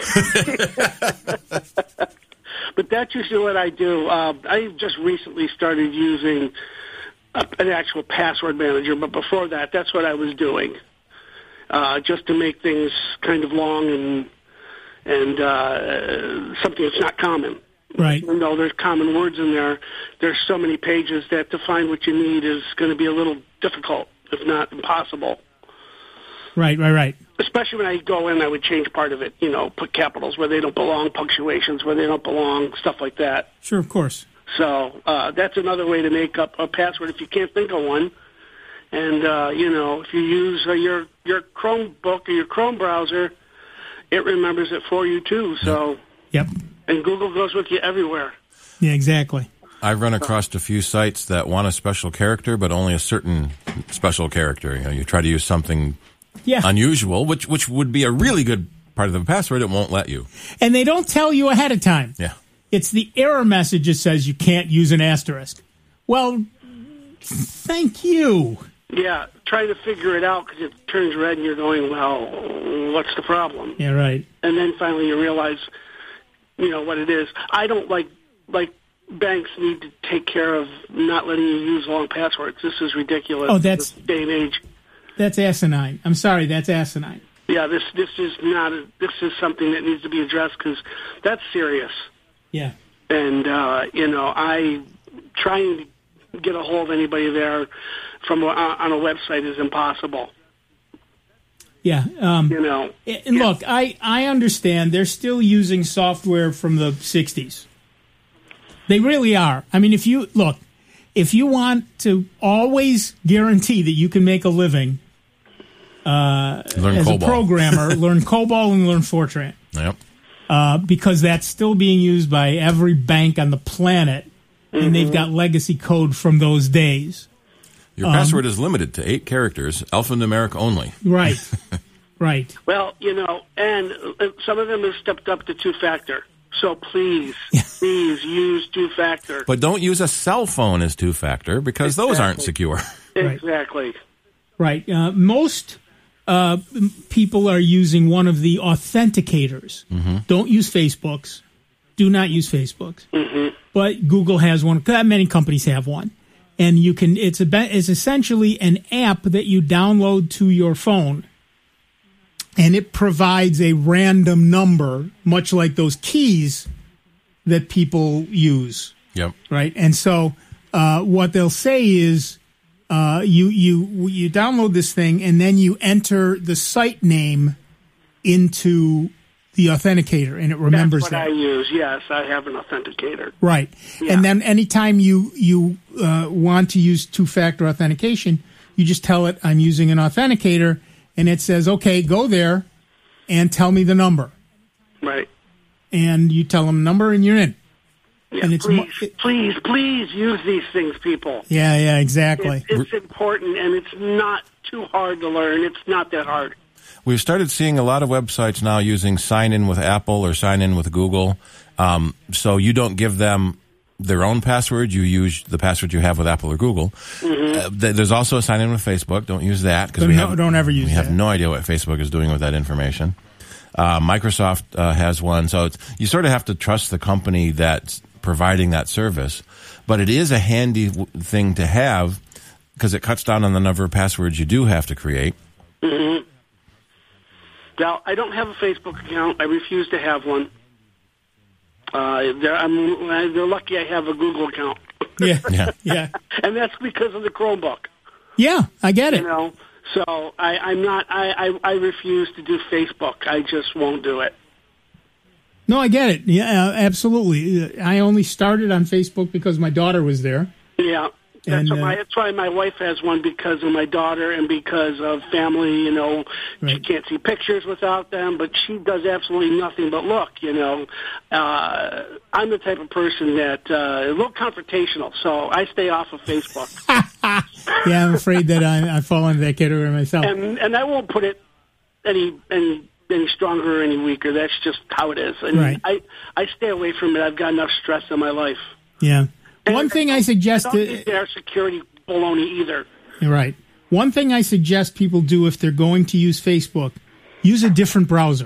E: that's usually what I do. Uh, I just recently started using a, an actual password manager, but before that, that's what I was doing. Uh, just to make things kind of long and, and uh, something that's not common.
B: Right.
E: Even though there's common words in there, there's so many pages that to find what you need is going to be a little difficult, if not impossible.
B: Right, right, right.
E: Especially when I go in, I would change part of it, you know, put capitals where they don't belong, punctuations where they don't belong, stuff like that.
B: Sure, of course.
E: So uh, that's another way to make up a password if you can't think of one. And, uh, you know, if you use uh, your, your Chromebook or your Chrome browser, it remembers it for you, too. So.
B: Yep.
E: And Google goes with you everywhere.
B: Yeah, exactly.
C: I've run across a few sites that want a special character, but only a certain special character. You know, you try to use something
B: yeah.
C: unusual, which which would be a really good part of the password. It won't let you.
B: And they don't tell you ahead of time.
C: Yeah.
B: It's the error message that says you can't use an asterisk. Well, thank you.
E: Yeah, trying to figure it out because it turns red and you're going, well, what's the problem?
B: Yeah, right.
E: And then finally you realize, you know, what it is. I don't like, like, banks need to take care of not letting you use long passwords. This is ridiculous.
B: Oh, that's
E: in this day and age.
B: That's asinine. I'm sorry, that's asinine.
E: Yeah, this this is not. A, this is something that needs to be addressed because that's serious.
B: Yeah.
E: And uh, you know, I trying to get a hold of anybody there from a, on a website is impossible.
B: Yeah. Um,
E: you know.
B: And
E: yeah.
B: look, I I understand they're still using software from the sixties. They really are. I mean, if you look, if you want to always guarantee that you can make a living uh,
C: learn
B: as
C: COBOL.
B: a programmer, learn COBOL and learn Fortran.
C: Yep.
B: Uh, because that's still being used by every bank on the planet, and mm-hmm. they've got legacy code from those days.
C: Your
B: um,
C: password is limited to eight characters, alphanumeric only.
B: Right. Right.
E: Well, you know, and some of them have stepped up to two-factor. So please, please use two-factor.
C: But don't use a cell phone as two-factor because
E: exactly.
C: those aren't secure.
E: Exactly.
B: Right. Uh, most uh, people are using one of the authenticators.
C: Mm-hmm.
B: Don't use Facebooks. Do not use Facebooks.
E: Mm-hmm.
B: But Google has one. Many companies have one. And you can. It's a. It's essentially an app that you download to your phone. And it provides a random number, much like those keys that people use.
C: Yep.
B: Right. And so uh, what they'll say is uh, you you you download this thing and then you enter the site name into the authenticator and it remembers
I: That's what
B: that.
I: I use. Yes, I have an authenticator.
B: Right.
I: Yeah.
B: And then anytime you you uh, want to use two-factor authentication, you just tell it I'm using an authenticator and it says, okay, go there and tell me the number.
I: Right.
B: And you tell them the number and you're in.
I: Yeah,
B: and it's
I: please,
B: mo- it-
I: please, please use these things, people.
B: Yeah, yeah, exactly.
I: It's, it's important, and it's not too hard to learn. It's not that hard.
C: We've started seeing a lot of websites now using sign in with Apple or sign in with Google. Um, so you don't give them their own password. You use the password you have with Apple or Google.
I: Mm-hmm.
C: Uh, th- there's also a sign in with Facebook. Don't use that because we
B: no,
C: have,
B: don't ever use
C: we have
B: that.
C: no idea what Facebook is doing with that information. Uh, Microsoft uh, has one. So it's, you sort of have to trust the company that's providing that service. But it is a handy w- thing to have because it cuts down on the number of passwords you do have to create.
I: Mm-hmm. Now, I don't have a Facebook account. I refuse to have one. Uh, they're, I'm, they're lucky I have a Google account.
B: Yeah,
C: Yeah.
B: yeah.
I: And that's because of the Chromebook.
B: Yeah, I get it.
I: You know, so I, I'm not. I, I, I refuse to do Facebook. I just won't do it.
B: No, I get it. Yeah, uh, absolutely. I only started on Facebook because my daughter was there.
I: Yeah, that's,
B: And,
I: what my,
B: uh,
I: that's why my wife has one, because of my daughter and because of family. You know, she
B: Right.
I: can't see pictures without them, but she does absolutely nothing but look. You know, uh, I'm the type of person that uh, a little confrontational, so I stay off of Facebook.
B: Yeah, I'm afraid that I, I fall into that category myself.
I: and and I won't put it any any any stronger or any weaker. That's just how it is. And
B: Right.
I: I I stay away from it. I've got enough stress in my life.
B: Yeah.
I: And
B: One thing I suggest
I: don't
B: to,
I: need their security baloney either.
B: You're right. One thing I suggest people do if they're going to use Facebook, use a different browser.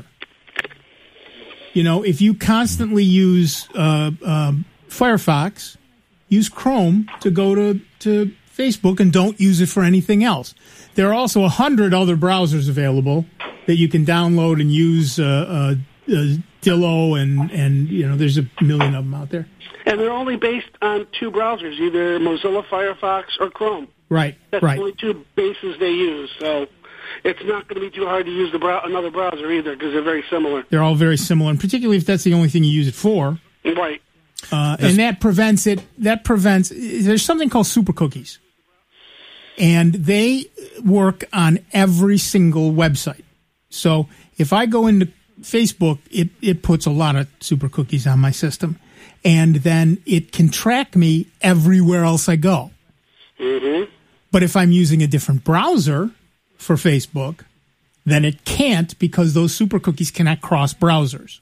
B: You know, if you constantly use uh, uh, Firefox, use Chrome to go to, to Facebook and don't use it for anything else. There are also a hundred other browsers available that you can download and use. Uh, uh, uh, Dillo and and you know, there's a million of them out there.
I: And they're only based on two browsers, either Mozilla Firefox or Chrome.
B: Right,
I: That's
B: right.
I: the only two bases they use. So it's not going to be too hard to use the brow- another browser either, because they're very similar.
B: They're all very similar, and particularly if that's the only thing you use it for.
I: Right.
B: Uh, and that prevents it. That prevents. There's something called super cookies, and they work on every single website. So if I go into Facebook, it it puts a lot of super cookies on my system, and then it can track me everywhere else I go.
I: Mm-hmm.
B: But if I'm using a different browser for Facebook, then it can't, because those super cookies cannot cross browsers.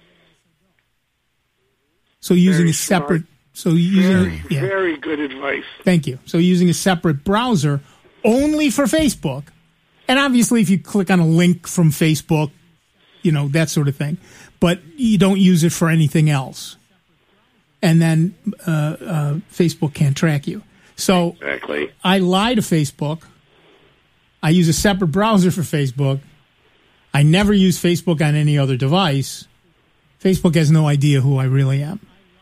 B: So using
I: Very
B: a separate,
I: smart.
B: so using,
I: Very,
B: yeah,
I: very good advice.
B: thank you. So using a separate browser only for Facebook, and obviously if you click on a link from Facebook, you know, that sort of thing, but you don't use it for anything else. And then uh, uh, Facebook can't track you. So
I: Exactly.
B: I lie to Facebook. I use a separate browser for Facebook. I never use Facebook on any other device. Facebook has no idea who I really am.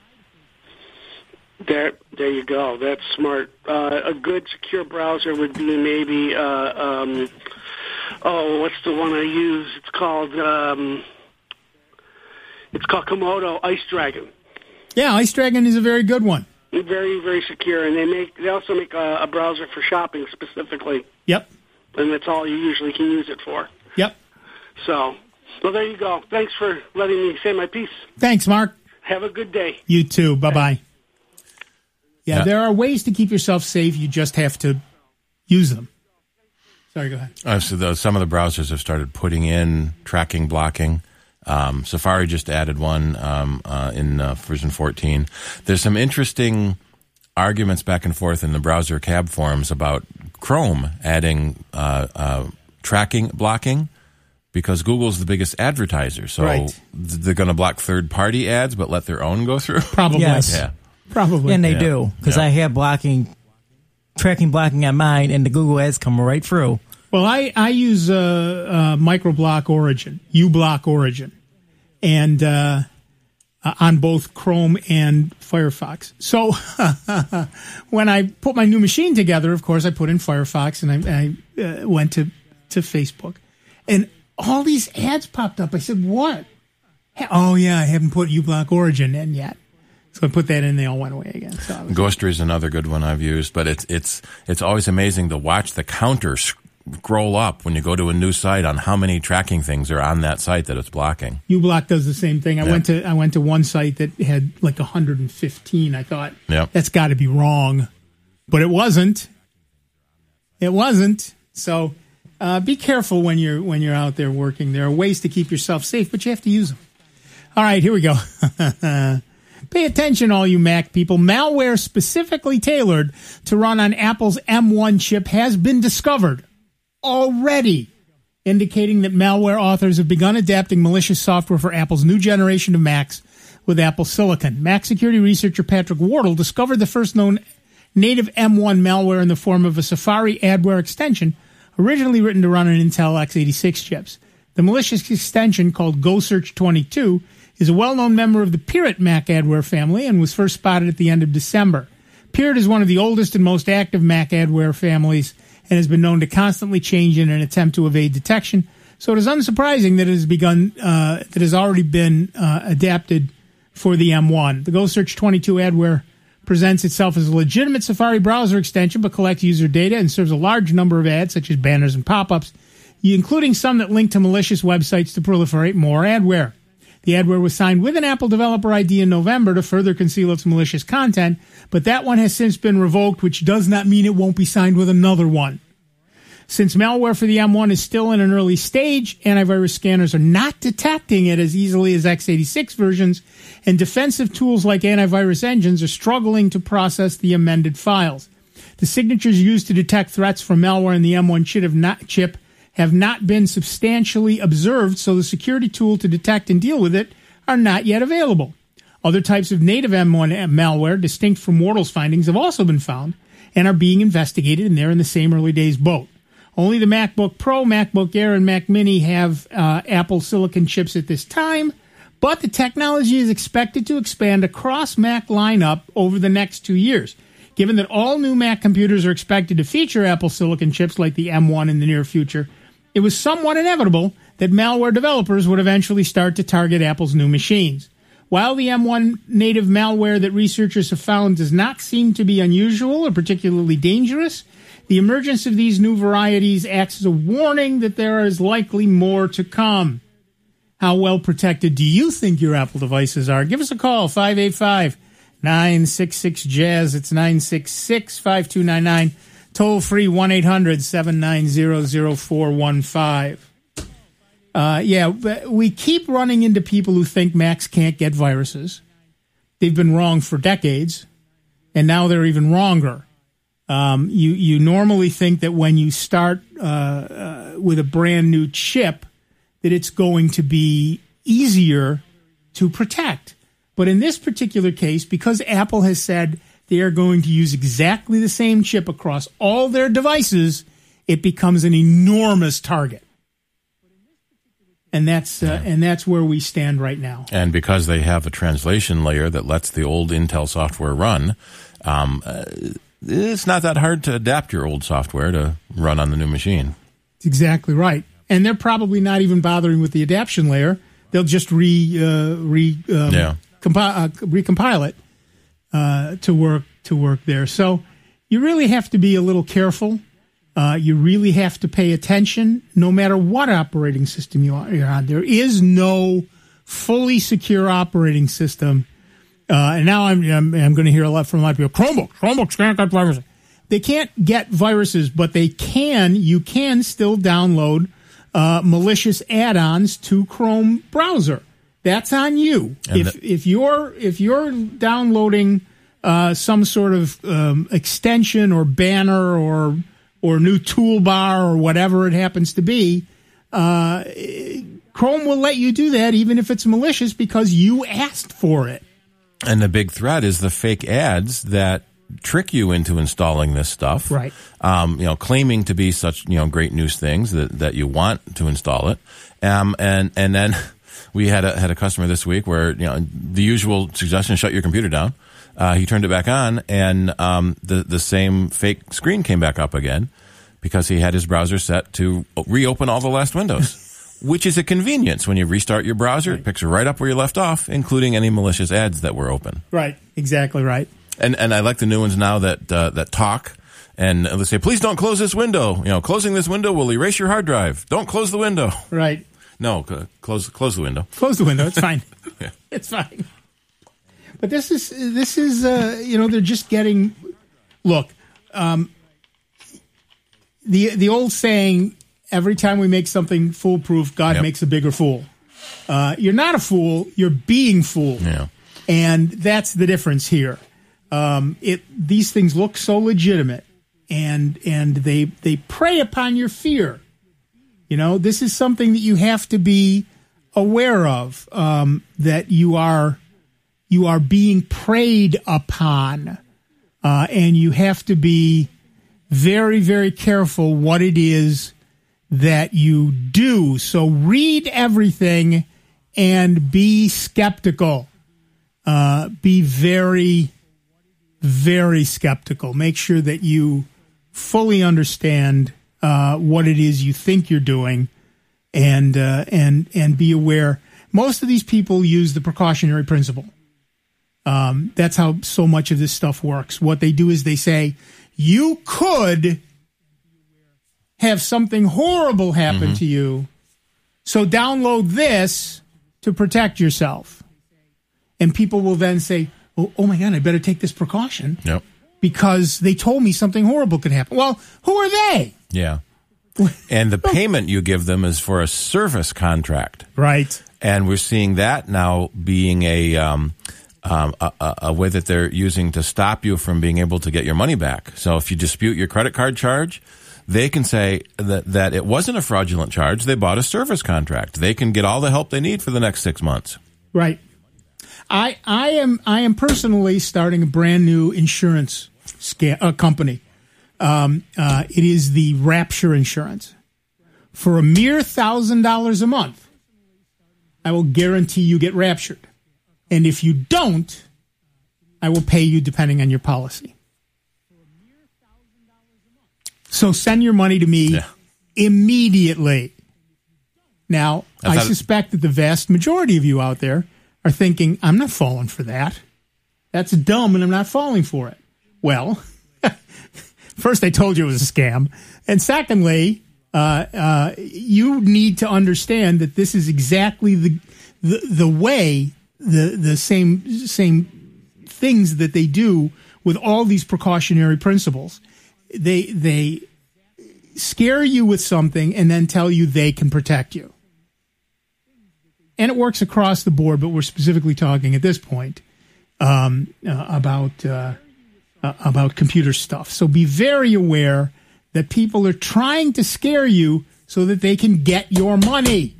I: There, there you go. That's smart. Uh, a good secure browser would be maybe, uh, um, oh, what's the one I use? It's called, um, it's called Komodo Ice Dragon.
B: Yeah, Ice Dragon is a very good one.
I: Very, very secure, and they make they also make a, a browser for shopping specifically,
B: Yep,
I: and that's all you usually can use it for.
B: yep.
I: So, well, there you go. Thanks for letting me say my piece.
B: Thanks, Mark.
I: Have a good day.
B: You too. Bye-bye. Yeah,
C: Yeah.
B: there are ways to keep yourself safe. You just have to use them. Sorry, go ahead.
C: Uh, so the, some of the browsers have started putting in tracking blocking. Um, Safari just added one um, uh, in uh, version fourteen. There's some interesting arguments back and forth in the browser cab forums about Chrome adding uh, uh, tracking blocking, because Google's the biggest advertiser. So
B: Right.
C: th- they're going to block third-party ads but let their own go through.
B: Probably.
F: Yes.
C: Yeah.
B: Probably.
F: And they
C: Yeah.
F: do, because
C: Yeah.
F: I have blocking, tracking blocking on mine, and the Google ads come right through.
B: Well, I, I use uh, uh, Microblock Origin, uBlock Origin. And uh, uh, on both Chrome and Firefox. So when I put my new machine together, of course, I put in Firefox and I, I uh, went to, to Facebook. And all these ads popped up. I said, what? Oh, yeah, I haven't put uBlock Origin in yet. So I put that in, they all went away again. So
C: Ghostery is another good one I've used, but it's it's it's always amazing to watch the counter scroll up when you go to a new site on how many tracking things are on that site that it's blocking.
B: uBlock does the same thing. I
C: Yep.
B: went to I went to one site that had like one hundred fifteen. I thought,
C: Yep.
B: that's got to be wrong, but it wasn't. It wasn't. So uh, be careful when you're when you're out there working. There are ways to keep yourself safe, but you have to use them. All right, here we go. Pay attention, all you Mac people. Malware specifically tailored to run on Apple's M one chip has been discovered already, indicating that malware authors have begun adapting malicious software for Apple's new generation of Macs with Apple Silicon. Mac security researcher Patrick Wardle discovered the first known native M one malware in the form of a Safari adware extension originally written to run on Intel x eighty-six chips. The malicious extension, called GoSearch twenty-two, is a well-known member of the Pirate Mac adware family and was first spotted at the end of December. Pirate is one of the oldest and most active Mac adware families and has been known to constantly change in an attempt to evade detection. So it is unsurprising that it has begun, uh, that has already been uh, adapted for the M one. The GoSearch twenty-two adware presents itself as a legitimate Safari browser extension, but collects user data and serves a large number of ads, such as banners and pop-ups, including some that link to malicious websites to proliferate more adware. The adware was signed with an Apple developer I D in November to further conceal its malicious content, but that one has since been revoked, which does not mean it won't be signed with another one. Since malware for the M one is still in an early stage, antivirus scanners are not detecting it as easily as x eighty-six versions, and defensive tools like antivirus engines are struggling to process the amended files. The signatures used to detect threats from malware in the M one chip have not, chip have not been substantially observed, so the security tool to detect and deal with it are not yet available. Other types of native M one malware, distinct from Wardle's findings, have also been found and are being investigated, and they're in the same early days boat. Only the MacBook Pro, MacBook Air, and Mac Mini have uh, Apple Silicon chips at this time, but the technology is expected to expand across Mac lineup over the next two years. Given that all new Mac computers are expected to feature Apple Silicon chips like the M one in the near future, it was somewhat inevitable that malware developers would eventually start to target Apple's new machines. While the M one native malware that researchers have found does not seem to be unusual or particularly dangerous, the emergence of these new varieties acts as a warning that there is likely more to come. How well protected do you think your Apple devices are? Give us a call, five eight five, nine six six, jazz. It's nine six six, five two nine nine. Toll free, one eight hundred, seven nine zero, zero four one five. Uh, yeah, we keep running into people who think Macs can't get viruses. They've been wrong for decades, and now they're even wronger. Um, you, you normally think that when you start uh, uh, with a brand new chip, that it's going to be easier to protect. But in this particular case, because Apple has said they are going to use exactly the same chip across all their devices, it becomes an enormous target. And that's uh, and that's where we stand right now.
C: And because they have a translation layer that lets the old Intel software run, um, uh, it's not that hard to adapt your old software to run on the new machine.
B: That's exactly right. And they're probably not even bothering with the adaptation layer. They'll just re uh, re um,
C: yeah.
B: compi- uh, recompile it uh, to work to work there. So you really have to be a little careful. Uh, you really have to pay attention, no matter what operating system you are, you're on. There is no fully secure operating system. Uh, and now I'm I'm, I'm going to hear a lot from a lot of people. Chromebooks, Chromebooks can't get viruses. They can't get viruses, but they can. You can still download uh, malicious add-ons to Chrome browser. That's on you.
C: And
B: if
C: the-
B: if you're if you're downloading uh, some sort of um, extension or banner or or new toolbar or whatever it happens to be, uh, Chrome will let you do that even if it's malicious because you asked for it.
C: And the big threat is the fake ads that trick you into installing this stuff.
B: Right.
C: Um, you know, claiming to be such, you know, great news things that, that you want to install it. Um, and, and then We had a, had a customer this week where, you know, the usual suggestion, shut your computer down. Uh, he turned it back on, and um, the, the same fake screen came back up again because he had his browser set to reopen all the last windows, which is a convenience. When you restart your browser, right. It picks right up where you left off, including any malicious ads that were open.
B: Right, exactly right.
C: And and I like the new ones now that uh, that talk. And let's say, please don't close this window. You know, closing this window will erase your hard drive. Don't close the window.
B: Right.
C: No, c- close close the window.
B: Close the window. It's fine.
C: Yeah.
B: It's fine. But this is this is uh, you know, they're just getting. Look, um, the the old saying: every time we make something foolproof, God
C: yep.
B: makes a bigger fool. Uh, you're not a fool. You're being fooled.
C: Yeah.
B: And that's the difference here. Um, it these things look so legitimate. And and they they prey upon your fear. You know, this is something that you have to be aware of. Um, that you are you are being preyed upon, uh, and you have to be very very careful what it is that you do. So read everything and be skeptical. Uh, be very very skeptical. Make sure that you fully understand uh, what it is you think you're doing, and uh, and and be aware. Most of these people use the precautionary principle. Um, that's how so much of this stuff works. What they do is they say, you could have something horrible happen
C: mm-hmm.
B: to you, so download this to protect yourself. And people will then say, oh, oh my God, I better take this precaution.
C: Yep.
B: Because they told me something horrible could happen. Well, who are they?
C: Yeah. And the payment you give them is for a service contract.
B: Right.
C: And we're seeing that now being a, um, um, a, a, a way that they're using to stop you from being able to get your money back. So if you dispute your credit card charge, they can say that, that it wasn't a fraudulent charge. They bought a service contract. They can get all the help they need for the next six months.
B: Right. I I am I am personally starting a brand new insurance sca- uh, company. Um, uh, it is the Rapture Insurance. For a mere thousand dollars a month, I will guarantee you get raptured. And if you don't, I will pay you depending on your policy. So send your money to me
C: yeah.
B: immediately. Now,
C: I,
B: I suspect that the vast majority of you out there are thinking, I'm not falling for that. That's dumb, and I'm not falling for it. Well, first I told you it was a scam. And secondly, uh, uh, you need to understand that this is exactly the the, the way, the the same same things that they do with all these precautionary principles. They they scare you with something and then tell you they can protect you. And it works across the board, but we're specifically talking at this point um, uh, about uh, uh, about computer stuff. So be very aware that people are trying to scare you so that they can get your money.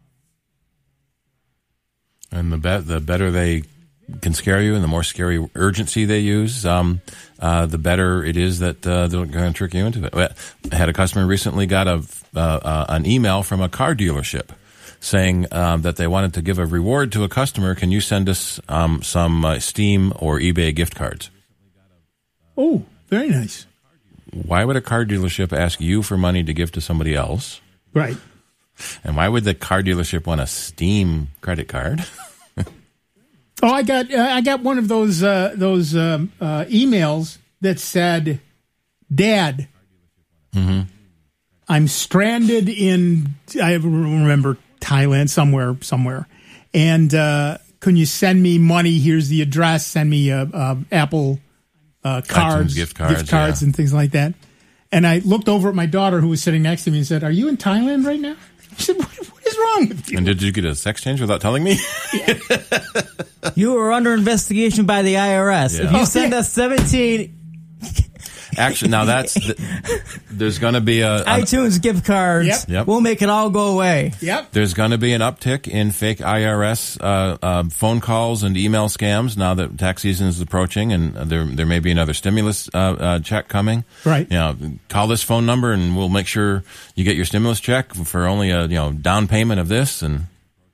C: And the be- the better they can scare you, and the more scary urgency they use, um, uh, the better it is that uh, they're going to trick you into it. I had a customer recently got a uh, uh, an email from a car dealership saying um, that they wanted to give a reward to a customer. Can you send us um, some uh, Steam or eBay gift cards?
B: Oh, very nice.
C: Why would a car dealership ask you for money to give to somebody else?
B: Right.
C: And why would the car dealership want a Steam credit card?
B: Oh, I got uh, I got one of those uh, those um, uh, emails that said, "Dad,
C: mm-hmm.
B: I'm stranded in I remember Thailand somewhere somewhere, and uh, can you send me money? Here's the address. Send me a, a Apple uh, cards,
C: iTunes gift cards,
B: gift cards,
C: yeah.
B: and things like that." And I looked over at my daughter, who was sitting next to me, and said, "Are you in Thailand right now?" She said, "What, what is wrong with you?"
C: And did you get a sex change without telling me?
F: You were under investigation by the I R S.
C: Yeah.
F: If you
B: Oh,
F: send
B: yeah.
F: us seventeen
C: Actually, now that's the, there's going to be a, a
F: iTunes gift cards,
B: Yep.
C: Yep.
F: we'll make it all go away.
B: Yep.
C: there's going to be an uptick in fake I R S uh, uh, phone calls and email scams now that tax season is approaching, and there there may be another stimulus uh, uh, check coming.
B: Right.
C: You know, call this phone number and we'll make sure you get your stimulus check for only a you know down payment of this. And
B: Yep.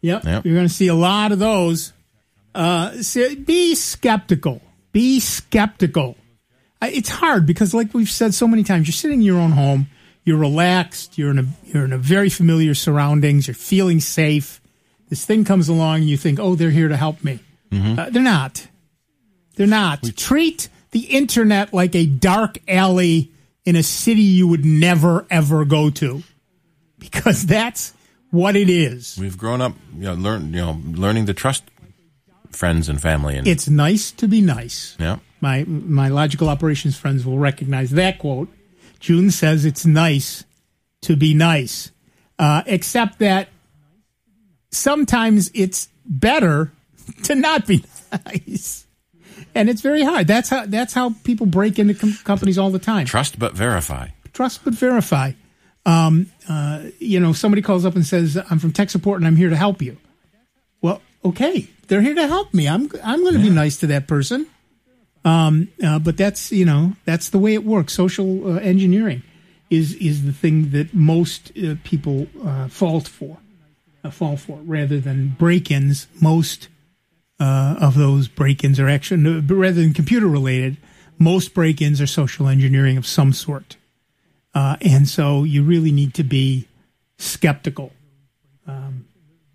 B: Yep,
C: Yep.
B: you're going to see a lot of those. Uh, so be skeptical. Be skeptical. I- It's hard because, like we've said so many times, you're sitting in your own home, you're relaxed, you're in a you're in a very familiar surroundings, you're feeling safe. This thing comes along, and you think, "Oh, they're here to help me."
C: Mm-hmm.
B: Uh, they're not. They're not. Treat the internet like a dark alley in a city you would never ever go to, because that's what it is.
C: We've grown up, you know, learn, you know, learning to trust friends and family, and
B: It's nice to be nice.
C: yeah,
B: My my logical operations friends will recognize that quote. June says it's nice to be nice, uh, except that sometimes it's better to not be nice, and it's very hard. That's how that's how people break into com- companies all the time.
C: trust but verify.
B: Trust but verify. Um, uh, you know, somebody calls up and says, "I'm from tech support and I'm here to help you." Well, okay, they're here to help me. I'm I'm going to be nice to that person. Um, uh, but that's, you know, that's the way it works. Social uh, engineering is is the thing that most uh, people uh, fall for, uh, fall for, rather than break-ins. Most uh, of those break-ins are actually, no, but rather than computer-related, most break-ins are social engineering of some sort. Uh, and so you really need to be skeptical. Um,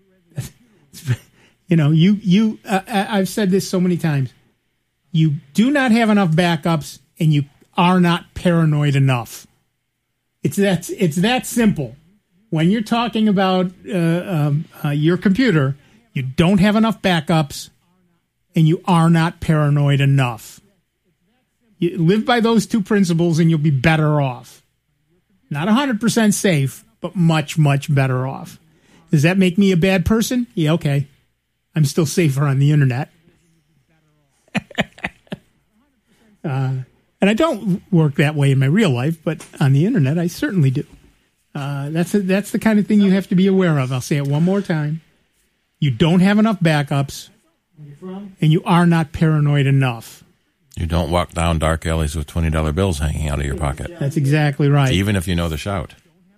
B: you know, you you uh, I've said this so many times. You do not have enough backups, and you are not paranoid enough. It's that it's that simple. When you're talking about uh, um, uh, your computer, you don't have enough backups, and you are not paranoid enough. You live by those two principles, and you'll be better off. Not one hundred percent safe, but much, much better off. Does that make me a bad person? Yeah, okay. I'm still safer on the internet. uh, and I don't work that way in my real life, but on the internet, I certainly do. Uh, that's a, that's the kind of thing you have to be aware of. I'll say it one more time. You don't have enough backups, and you are not paranoid enough.
C: You don't walk down dark alleys with twenty dollar bills hanging out of your pocket.
B: That's exactly right.
C: Even if you know the shout.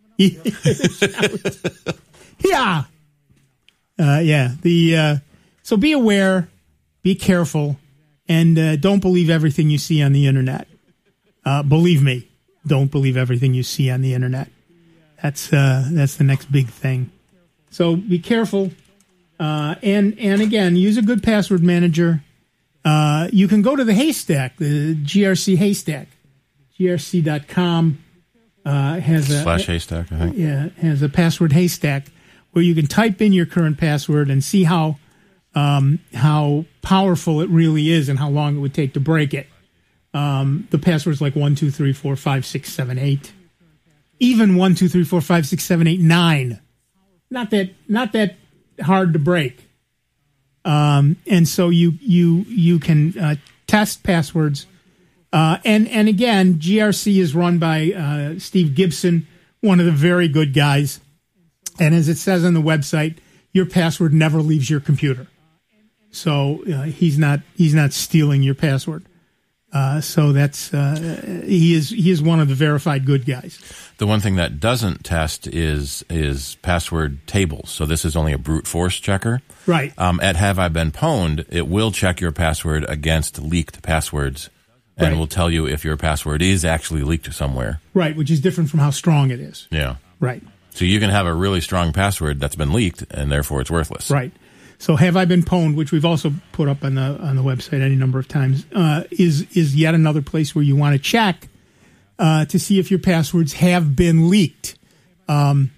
B: Yeah. Uh, yeah. The uh, so be aware, be careful, and uh, don't believe everything you see on the internet. Uh, believe me, don't believe everything you see on the internet. That's uh, that's the next big thing. So be careful, uh, and and again, use a good password manager. Uh, you can go to the Haystack, the G R C Haystack, G R C dot com uh, has a
C: Slash Haystack, I think.
B: Yeah, has a password Haystack where you can type in your current password and see how um, how powerful it really is and how long it would take to break it. Um, the password's like one two three four five six seven eight, even one two three four five six seven eight nine. Not that not that hard to break. Um, and so you you you can uh, test passwords, uh, and and again, G R C is run by uh, Steve Gibson, one of the very good guys. And as it says on the website, your password never leaves your computer, so uh, he's not he's not stealing your password. Uh, so that's uh, he is he is one of the verified good guys.
C: The one thing that doesn't test is is password tables. So this is only a brute force checker.
B: Right.
C: Um, at Have I Been Pwned, it will check your password against leaked passwords and
B: Right.
C: will tell you if your password is actually leaked somewhere.
B: Right, which is different from how strong it is.
C: Yeah.
B: Right.
C: So you can have a really strong password that's been leaked, and therefore it's worthless.
B: Right. So Have I Been Pwned, which we've also put up on the on the website any number of times, uh, is is yet another place where you want to check uh, to see if your passwords have been leaked. Um,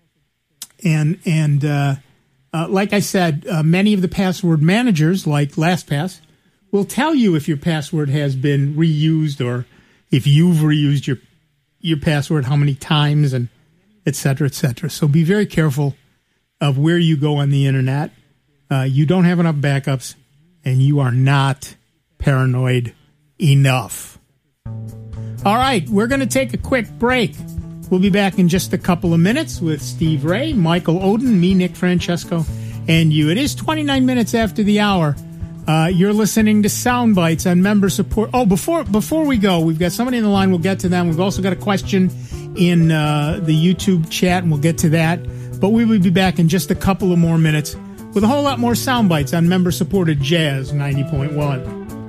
B: and and uh, uh, like I said, uh, many of the password managers, like LastPass, will tell you if your password has been reused or if you've reused your your password, how many times, and et cetera, et cetera. So be very careful of where you go on the internet. Uh, you don't have enough backups, and you are not paranoid enough. All right, we're going to take a quick break. We'll be back in just a couple of minutes with Steve Ray, Michael Oden, me, Nick Francesco, and you. It is twenty-nine minutes after the hour. Uh, you're listening to Sound Bites on member support. Oh, before before we go, we've got somebody in the line. We'll get to them. We've also got a question in uh, the YouTube chat, and we'll get to that. But we will be back in just a couple of more minutes with a whole lot more sound bites on member-supported Jazz ninety point one.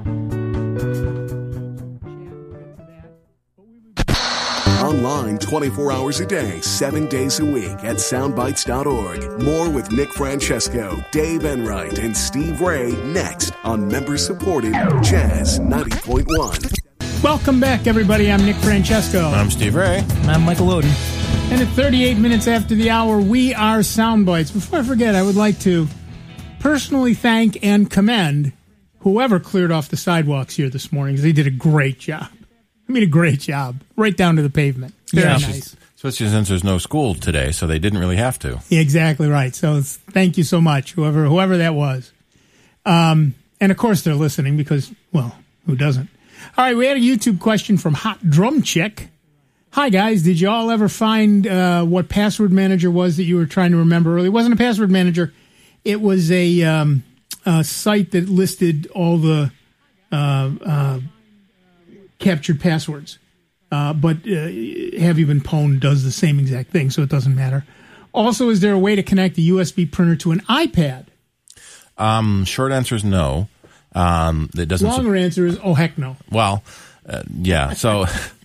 A: Online twenty-four hours a day, seven days a week at soundbites dot org. More with Nick Francesco, Dave Enright, and Steve Ray next on member-supported Jazz ninety point one.
B: Welcome back, everybody. I'm Nick Francesco.
C: I'm Steve Ray.
F: And I'm Michael Oden.
B: And at thirty-eight minutes after the hour, we are Soundbites. Before I forget, I would like to personally thank and commend whoever cleared off the sidewalks here this morning, because they did a great job. I mean, a great job. Right down to the pavement. Very
C: yeah,
B: nice.
C: Especially since there's no school today, so they didn't really have to.
B: Yeah, exactly right. So thank you so much, whoever whoever that was. Um, and, of course, they're listening because, well, who doesn't? All right, we had a YouTube question from Hot Drum Chick. Hi, guys. Did you all ever find uh, what password manager was that you were trying to remember earlier? It wasn't a password manager. It was a, um, a site that listed all the uh, uh, captured passwords. Uh, but uh, Have You Been Pwned does the same exact thing, so it doesn't matter. Also, is there a way to connect a U S B printer to an iPad?
C: Um, short answer is no. Um, it doesn't.
B: Longer su- answer is, oh, heck no.
C: Well, uh, yeah. So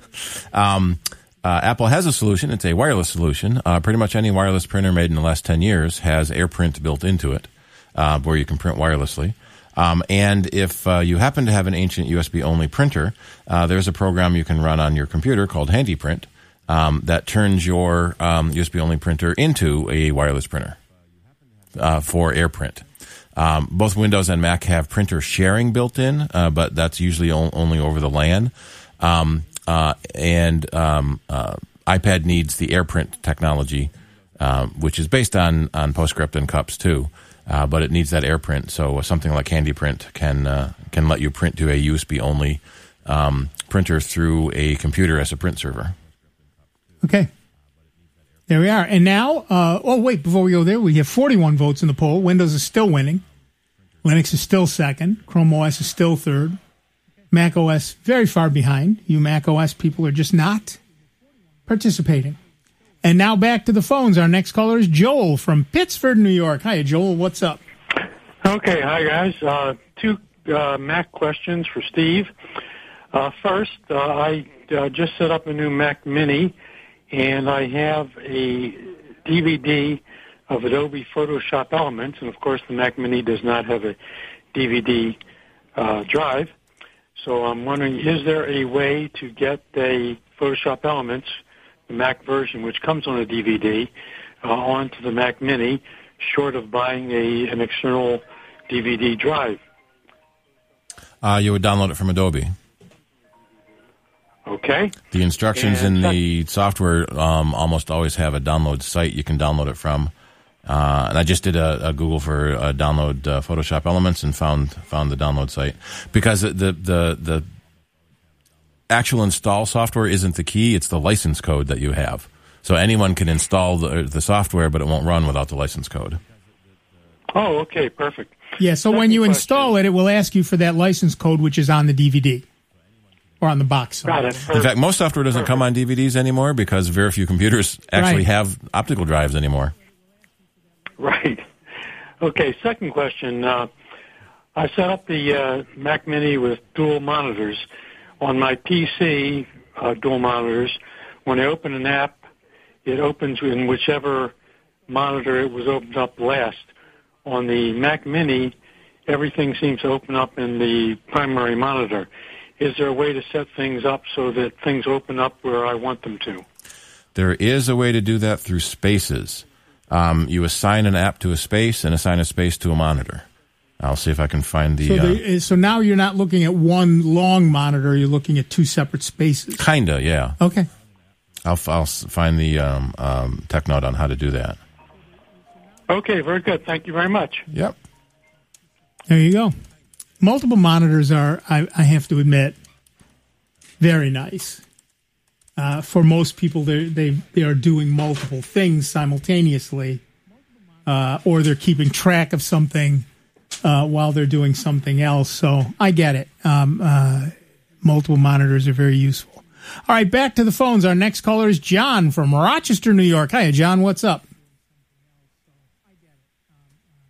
C: um, uh, Apple has a solution. It's a wireless solution. Uh, pretty much any wireless printer made in the last ten years has AirPrint built into it, uh, where you can print wirelessly. Um, and if uh, you happen to have an ancient U S B-only printer, uh, there's a program you can run on your computer called HandyPrint um, that turns your um, U S B-only printer into a wireless printer uh, for AirPrint. Um, both Windows and Mac have printer sharing built in, uh, but that's usually o- only over the LAN. Um, uh, and um, uh, iPad needs the AirPrint technology, uh, which is based on, on PostScript and cups too. Uh, but it needs that AirPrint, so something like HandyPrint can uh, can let you print to a U S B-only um, printer through a computer as a print server.
B: Okay. There we are. And now, uh, oh, wait, before we go there, we have forty-one votes in the poll. Windows is still winning. Linux is still second. Chrome O S is still third. Mac O S very far behind. You Mac O S people are just not participating. And now back to the phones. Our next caller is Joel from Pittsford, New York. Hi, Joel. What's up?
J: Okay. Hi, guys. Uh, two uh, Mac questions for Steve. Uh, first, uh, I uh, just set up a new Mac Mini, and I have a D V D of Adobe Photoshop Elements, and, of course, the Mac Mini does not have a D V D uh, drive. So I'm wondering, is there a way to get a Photoshop Elements, the Mac version, which comes on a D V D, uh, onto the Mac Mini, short of buying a an external D V D drive?
C: Uh, you would download it from Adobe.
J: Okay.
C: The instructions
J: and
C: in the software um, almost always have a download site you can download it from. Uh, and I just did a, a Google for uh, download uh, Photoshop Elements and found found the download site, because the the the actual install software isn't the key; it's the license code that you have. So anyone can install the the software, but it won't run without the license code.
J: Oh, okay, perfect.
B: Yeah. So
J: Second
B: when you
J: question.
B: install it, it will ask you for that license code, which is on the D V D or on the box.
J: Got it.
C: In fact, most software doesn't come on D V Ds anymore because very few computers actually
B: Right.
C: have optical drives anymore.
J: Right. Okay, second question. Uh, I set up the uh, Mac Mini with dual monitors. On my P C, uh, dual monitors, when I open an app, it opens in whichever monitor it was opened up last. On the Mac Mini, everything seems to open up in the primary monitor. Is there a way to set things up so that things open up where I want them to?
C: There is a way to do that through spaces. Um, you assign an app to a space and assign a space to a monitor. I'll see if I can find the...
B: So,
C: uh,
B: there, so now you're not looking at one long monitor, you're looking at two separate spaces.
C: Kinda, yeah.
B: Okay.
C: I'll, I'll find the um, um, tech note on how to do that.
J: Okay, very good. Thank you very much.
C: Yep.
B: There you go. Multiple monitors are, I, I have to admit, very nice. Uh, for most people, they they they are doing multiple things simultaneously, uh, or they're keeping track of something uh, while they're doing something else. So I get it. Um, uh, multiple monitors are very useful. All right, back to the phones. Our next caller is John from Rochester, New York. Hi, John. What's up?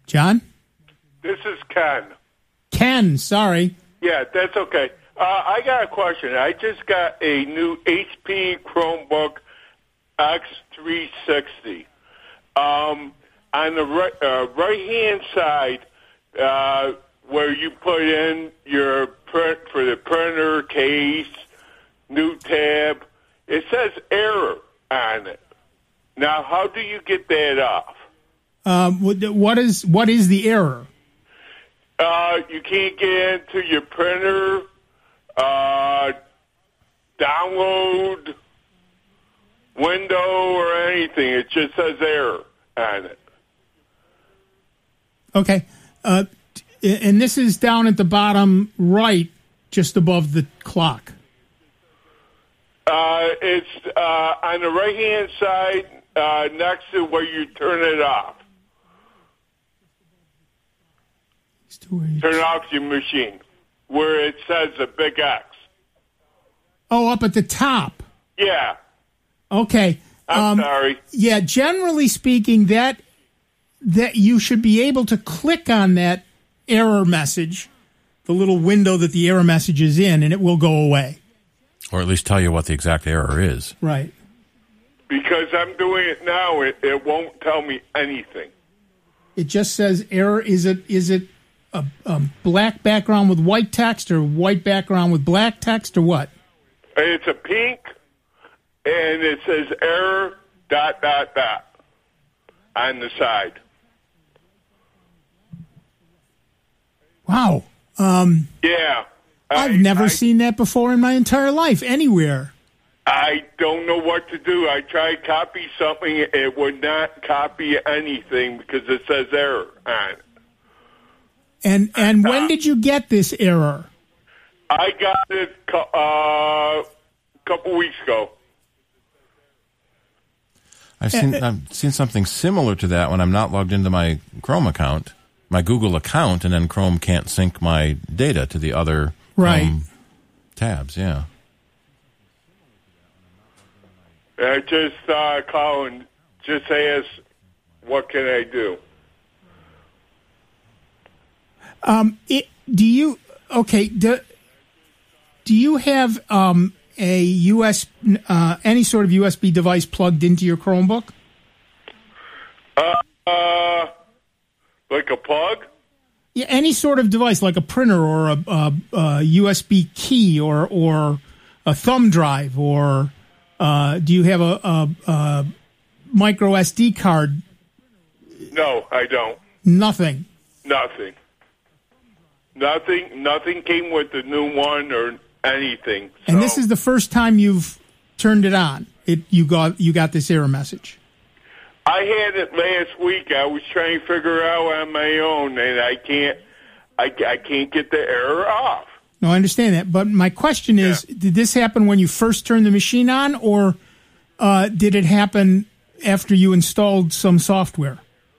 B: John?
K: This is Ken.
B: Ken, sorry.
K: Yeah, that's okay. Uh, I got a question. I just got a new H P Chromebook X three sixty. Um, on the right, uh, right-hand side, uh, where you put in your print for the printer case, new tab, it says error on it. Now, how do you get that off?
B: Um, what is what is the error?
K: Uh, you can't get into your printer, uh, download, window, or anything. It just says error on it.
B: Okay. Uh, and this is down at the bottom right, just above the clock.
K: Uh, it's uh, on the right-hand side uh, next to where you turn it off. Turn off your machine, where it says a big X.
B: Oh, up at the top.
K: Yeah.
B: Okay.
K: I'm
B: um,
K: sorry.
B: Yeah, generally speaking, that that you should be able to click on that error message, the little window that the error message is in, and it will go away.
C: Or at least tell you what the exact error is.
B: Right.
K: Because I'm doing it now, it, it won't tell me anything.
B: It just says error. Is it is it a, a black background with white text, or white background with black text, or what?
K: It's a pink, and it says error dot dot dot on the side.
B: Wow. Um,
K: yeah.
B: I've
K: I,
B: never
K: I,
B: seen that before in my entire life, anywhere.
K: I don't know what to do. I tried to copy something. It would not copy anything because it says error on it.
B: And and when did you get this error?
K: I got it uh, a couple weeks ago.
C: I've seen I've seen something similar to that when I'm not logged into my Chrome account, my Google account, and then Chrome can't sync my data to the other
B: right.
C: Chrome tabs. Yeah.
K: I just uh, call and just ask, what can I do?
B: Um, it, do you okay? Do, do you have um, a U S uh, any sort of U S B device plugged into your Chromebook?
K: Uh, uh like a plug?
B: Yeah, any sort of device, like a printer or a, a, a U S B key or or a thumb drive, or uh, do you have a, a, a micro S D card?
K: No, I don't.
B: Nothing.
K: Nothing. Nothing. Nothing came with the new one or anything. So.
B: And this is the first time you've turned it on. It you got you got this error message.
K: I had it last week. I was trying to figure out on my own, and I can't. I, I can't get the error off.
B: No, I understand that, but my question is: yeah. Did this happen when you first turned the machine on, or uh, did it happen after you installed some software?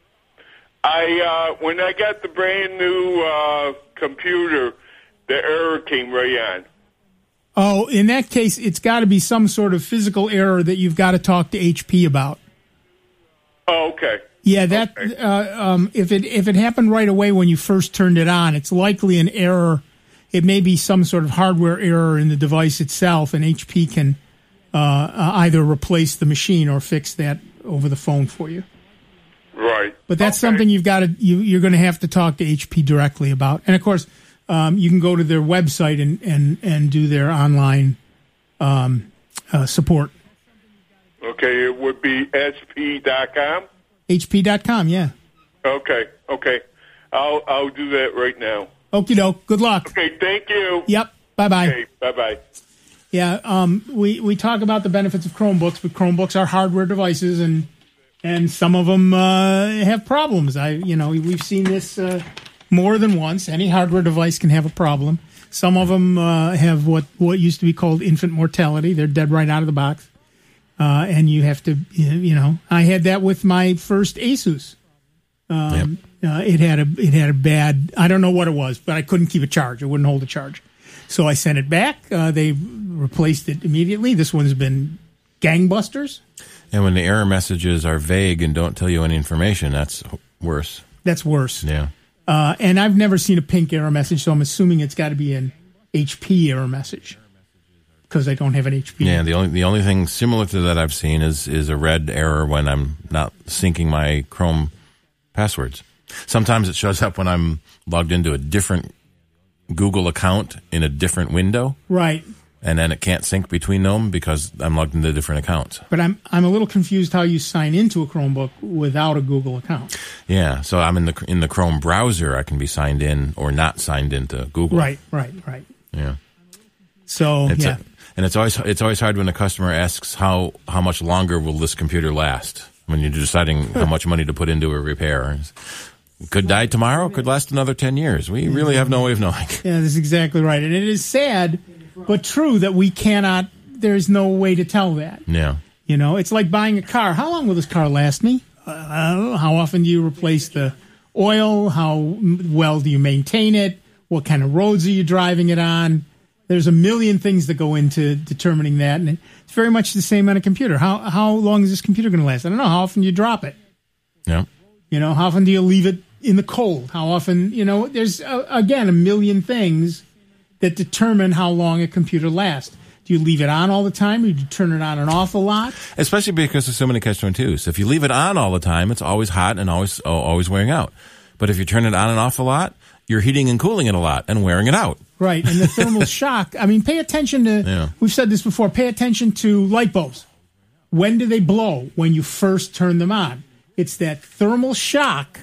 K: I uh, when I got the brand new uh, computer, the error came right on.
B: Oh, in that case, it's got to be some sort of physical error that you've got to talk to H P about.
K: Oh, okay.
B: Yeah, that
K: okay.
B: uh, um, if it if it happened right away when you first turned it on, it's likely an error. It may be some sort of hardware error in the device itself, and H P can uh, either replace the machine or fix that over the phone for you.
K: Right.
B: But that's
K: okay.
B: something you've got to you, you're going to have to talk to H P directly about, and of course, um, you can go to their website and and, and do their online um, uh, support.
K: Okay, it would be S P dot com?
B: H P dot com, yeah.
K: Okay, okay. I'll I'll do that right now.
B: Okie doke. Good luck.
K: Okay, thank you.
B: Yep. Bye-bye.
K: Okay, bye-bye.
B: Yeah, um, we, we talk about the benefits of Chromebooks, but Chromebooks are hardware devices, and and some of them uh, have problems. I you know, we've seen this uh, more than once. Any hardware device can have a problem. Some of them uh, have what, what used to be called infant mortality. They're dead right out of the box. Uh, and you have to, you know, I had that with my first Asus. Um, yep. uh, it had a, it had a bad, I don't know what it was, but I couldn't keep a charge. It wouldn't hold a charge. So I sent it back. Uh, they replaced it immediately. This one's been gangbusters.
C: And when the error messages are vague and don't tell you any information, that's worse.
B: That's worse.
C: Yeah.
B: Uh, and I've never seen a pink error message, so I'm assuming it's got to be an H P error message because I don't have an H P.
C: Yeah, the only the only thing similar to that I've seen is is a red error when I'm not syncing my Chrome passwords. Sometimes it shows up when I'm logged into a different Google account in a different window.
B: Right.
C: And then it can't sync between them because I'm logged into different accounts.
B: But I'm I'm a little confused how you sign into a Chromebook without a Google account.
C: Yeah, so I'm in the in the Chrome browser. I can be signed in or not signed into Google.
B: Right, right, right.
C: Yeah.
B: So
C: it's
B: yeah,
C: a, and it's always it's always hard when a customer asks how how much longer will this computer last when you're deciding how much money to put into a repair. Could die tomorrow. Could last another ten years. We really have no way of knowing.
B: Yeah, that's exactly right, and it is sad. But true that we cannot, there's no way to tell that.
C: Yeah.
B: You know, it's like buying a car. How long will this car last me? Uh, how often do you replace the oil? How well do you maintain it? What kind of roads are you driving it on? There's a million things that go into determining that. And it's very much the same on a computer. How how long is this computer going to last? I don't know. How often do you drop it?
C: Yeah.
B: You know, how often do you leave it in the cold? How often, you know, there's, uh, again, a million things that determine how long a computer lasts. Do you leave it on all the time, or do you turn it on and off a lot?
C: Especially because there's so many catch twenty-twos. If you leave it on all the time, it's always hot and always oh, always wearing out. But if you turn it on and off a lot, you're heating and cooling it a lot and wearing it out.
B: Right, and the thermal shock. I mean, pay attention to,
C: yeah.
B: we've said this before, pay attention to light bulbs. When do they blow? When you first turn them on. It's that thermal shock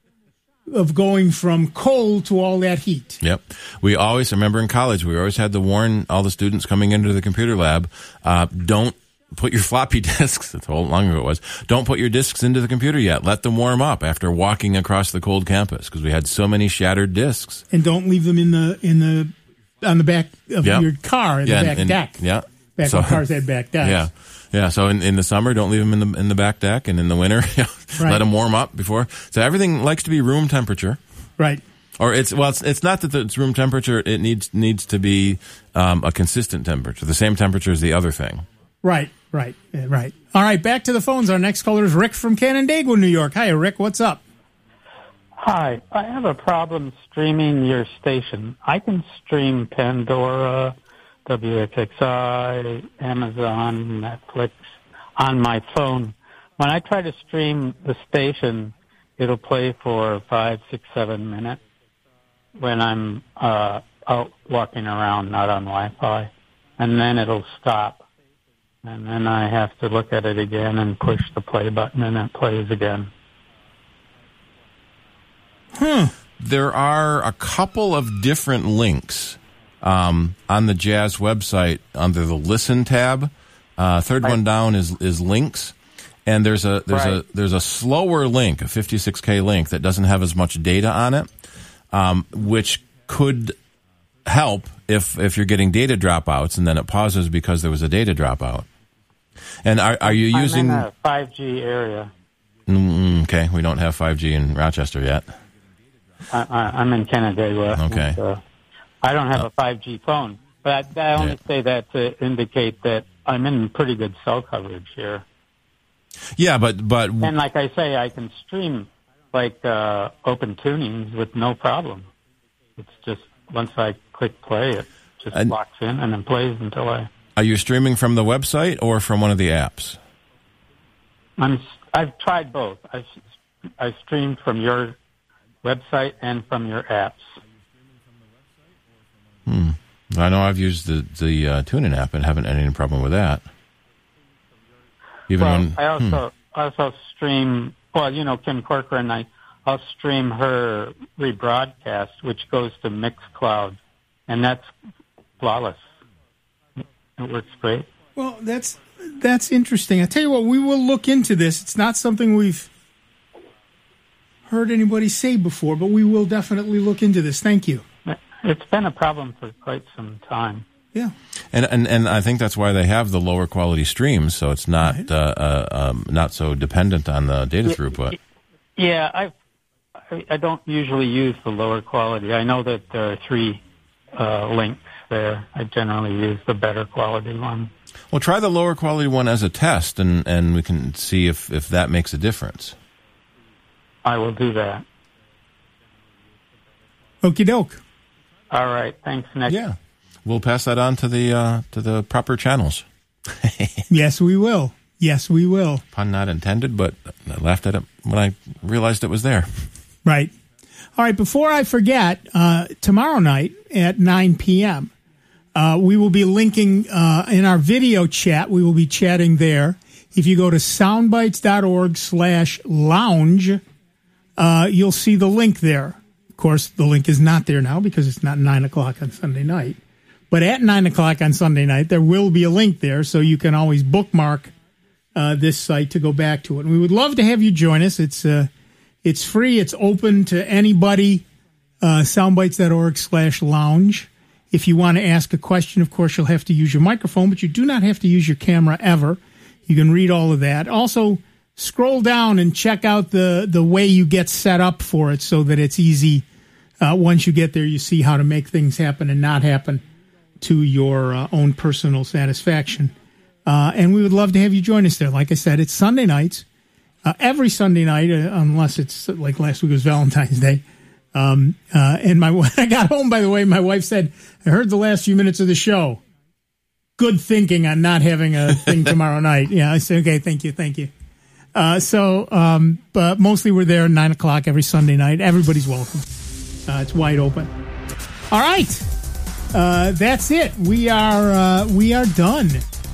B: of going from cold to all that heat.
C: Yep. We always, remember in college, we always had to warn all the students coming into the computer lab, uh, don't put your floppy disks, that's how long ago it was, don't put your disks into the computer yet. Let them warm up after walking across the cold campus, because we had so many shattered disks.
B: And don't leave them in the, in the, on the back of
C: yep.
B: your car, in
C: yeah,
B: the back
C: and,
B: deck.
C: Yeah.
B: Back
C: so,
B: when cars had back decks.
C: Yeah. Yeah, so in, in the summer, don't leave them in the in the back deck, and in the winter, you know,
B: right.
C: let them warm up before. So everything likes to be room temperature,
B: right?
C: Or it's well, it's it's not that it's room temperature. It needs needs to be um, a consistent temperature, the same temperature as the other thing.
B: Right, right, right. All right, back to the phones. Our next caller is Rick from Canandaigua, New York. Hi, Rick. What's up?
L: Hi, I have a problem streaming your station. I can stream Pandora, W X X I, Amazon, Netflix on my phone. When I try to stream the station, it'll play for five, six, seven minutes when I'm uh, out walking around, not on Wi-Fi. And then it'll stop. And then I have to look at it again and push the play button, and it plays again.
B: Hmm.
C: There are a couple of different links Um, on the Jazz website under the Listen tab. Uh, third
L: right.
C: one down is is links, and there's a there's
L: right.
C: a there's a slower link, a fifty-six K link that doesn't have as much data on it, um, which could help if if you're getting data dropouts and then it pauses because there was a data dropout. And are are you using?
L: I'm in a five G area.
C: Mm, okay, we don't have five G in Rochester yet.
L: I, I, I'm in Canandaigua.
C: Okay.
L: And, uh, I don't have a five G phone, but I, I only
C: yeah.
L: say that to indicate that I'm in pretty good cell coverage here.
C: Yeah, but but
L: and like I say, I can stream like uh, open tunings with no problem. It's just once I click play, it just
C: and,
L: locks in and then plays until I.
C: Are you streaming from the website or from one of the apps?
L: I'm. I've tried both. I I streamed from your website and from your apps.
C: Hmm. I know I've used the the uh, TuneIn app and haven't had any problem with that. Even
L: well,
C: when
L: I also
C: hmm.
L: also stream. Well, you know, Kim Corcoran. I I'll stream her rebroadcast, which goes to Mixcloud, and that's flawless. It works great.
B: Well, that's that's interesting. I tell you what, we will look into this. It's not something we've heard anybody say before, but we will definitely look into this. Thank you.
L: It's been a problem for quite some time.
B: Yeah,
C: and and and I think that's why they have the lower quality streams, so it's not
B: right.
C: uh, uh, um, not so dependent on the data
L: yeah,
C: throughput.
L: Yeah, I I don't usually use the lower quality. I know that there are three uh, links there. I generally use the better quality one.
C: Well, try the lower quality one as a test, and, and we can see if, if that makes a difference.
L: I will do that.
B: Okie doke.
L: All right. Thanks, Nick.
C: Yeah. We'll pass that on to the uh, to the proper channels.
B: Yes, we will. Yes, we will.
C: Pun not intended, but I laughed at it when I realized it was there.
B: Right. All right, before I forget, uh, tomorrow night at nine p.m., uh, we will be linking uh, in our video chat. We will be chatting there. If you go to soundbites.org slash lounge, uh, you'll see the link there. Of course, the link is not there now because it's not nine o'clock on Sunday night. But at nine o'clock on Sunday night, there will be a link there, so you can always bookmark uh, this site to go back to it. And we would love to have you join us. It's uh, it's free. It's open to anybody. Uh, soundbites.org slash lounge. If you want to ask a question, of course, you'll have to use your microphone, but you do not have to use your camera ever. You can read all of that. Also, scroll down and check out the, the way you get set up for it so that it's easy. Uh, once you get there, you see how to make things happen and not happen to your uh, own personal satisfaction. Uh, and we would love to have you join us there. Like I said, it's Sunday nights, uh, every Sunday night, uh, unless it's like last week was Valentine's Day. Um, uh, and my when I got home, by the way, my wife said, I heard the last few minutes of the show. Good thinking on not having a thing tomorrow night. Yeah, I said, okay, thank you, thank you. Uh, so, um, but mostly we're there at nine o'clock every Sunday night. Everybody's welcome. Uh, it's wide open. All right. Uh, that's it. We are uh, we are done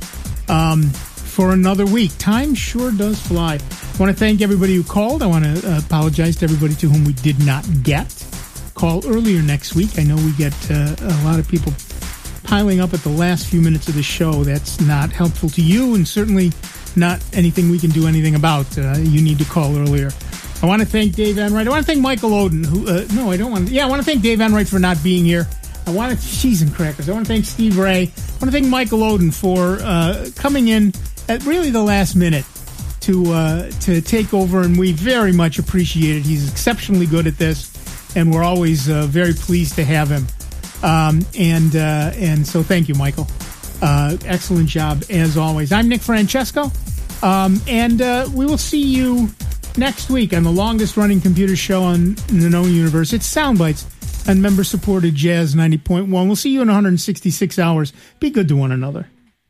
B: um, for another week. Time sure does fly. I want to thank everybody who called. I want to uh, apologize to everybody to whom we did not get. Call earlier next week. I know we get uh, a lot of people piling up at the last few minutes of the show. That's not helpful to you and certainly not anything we can do anything about. Uh, you need to call earlier. I want to thank Dave Enright. I want to thank Michael Oden. Who? Uh, no, I don't want to. Yeah, I want to thank Dave Enright for not being here. I want to, cheese and crackers. I want to thank Steve Ray. I want to thank Michael Oden for uh, coming in at really the last minute to uh, to take over, and we very much appreciate it. He's exceptionally good at this, and we're always uh, very pleased to have him. Um, and uh, and so thank you, Michael. Uh, excellent job as always. I'm Nick Francesco, um, and uh, we will see you next week on the longest running computer show on the known universe. It's Soundbites and member-supported Jazz ninety point one. We'll see you in one hundred sixty-six hours. Be good to one another.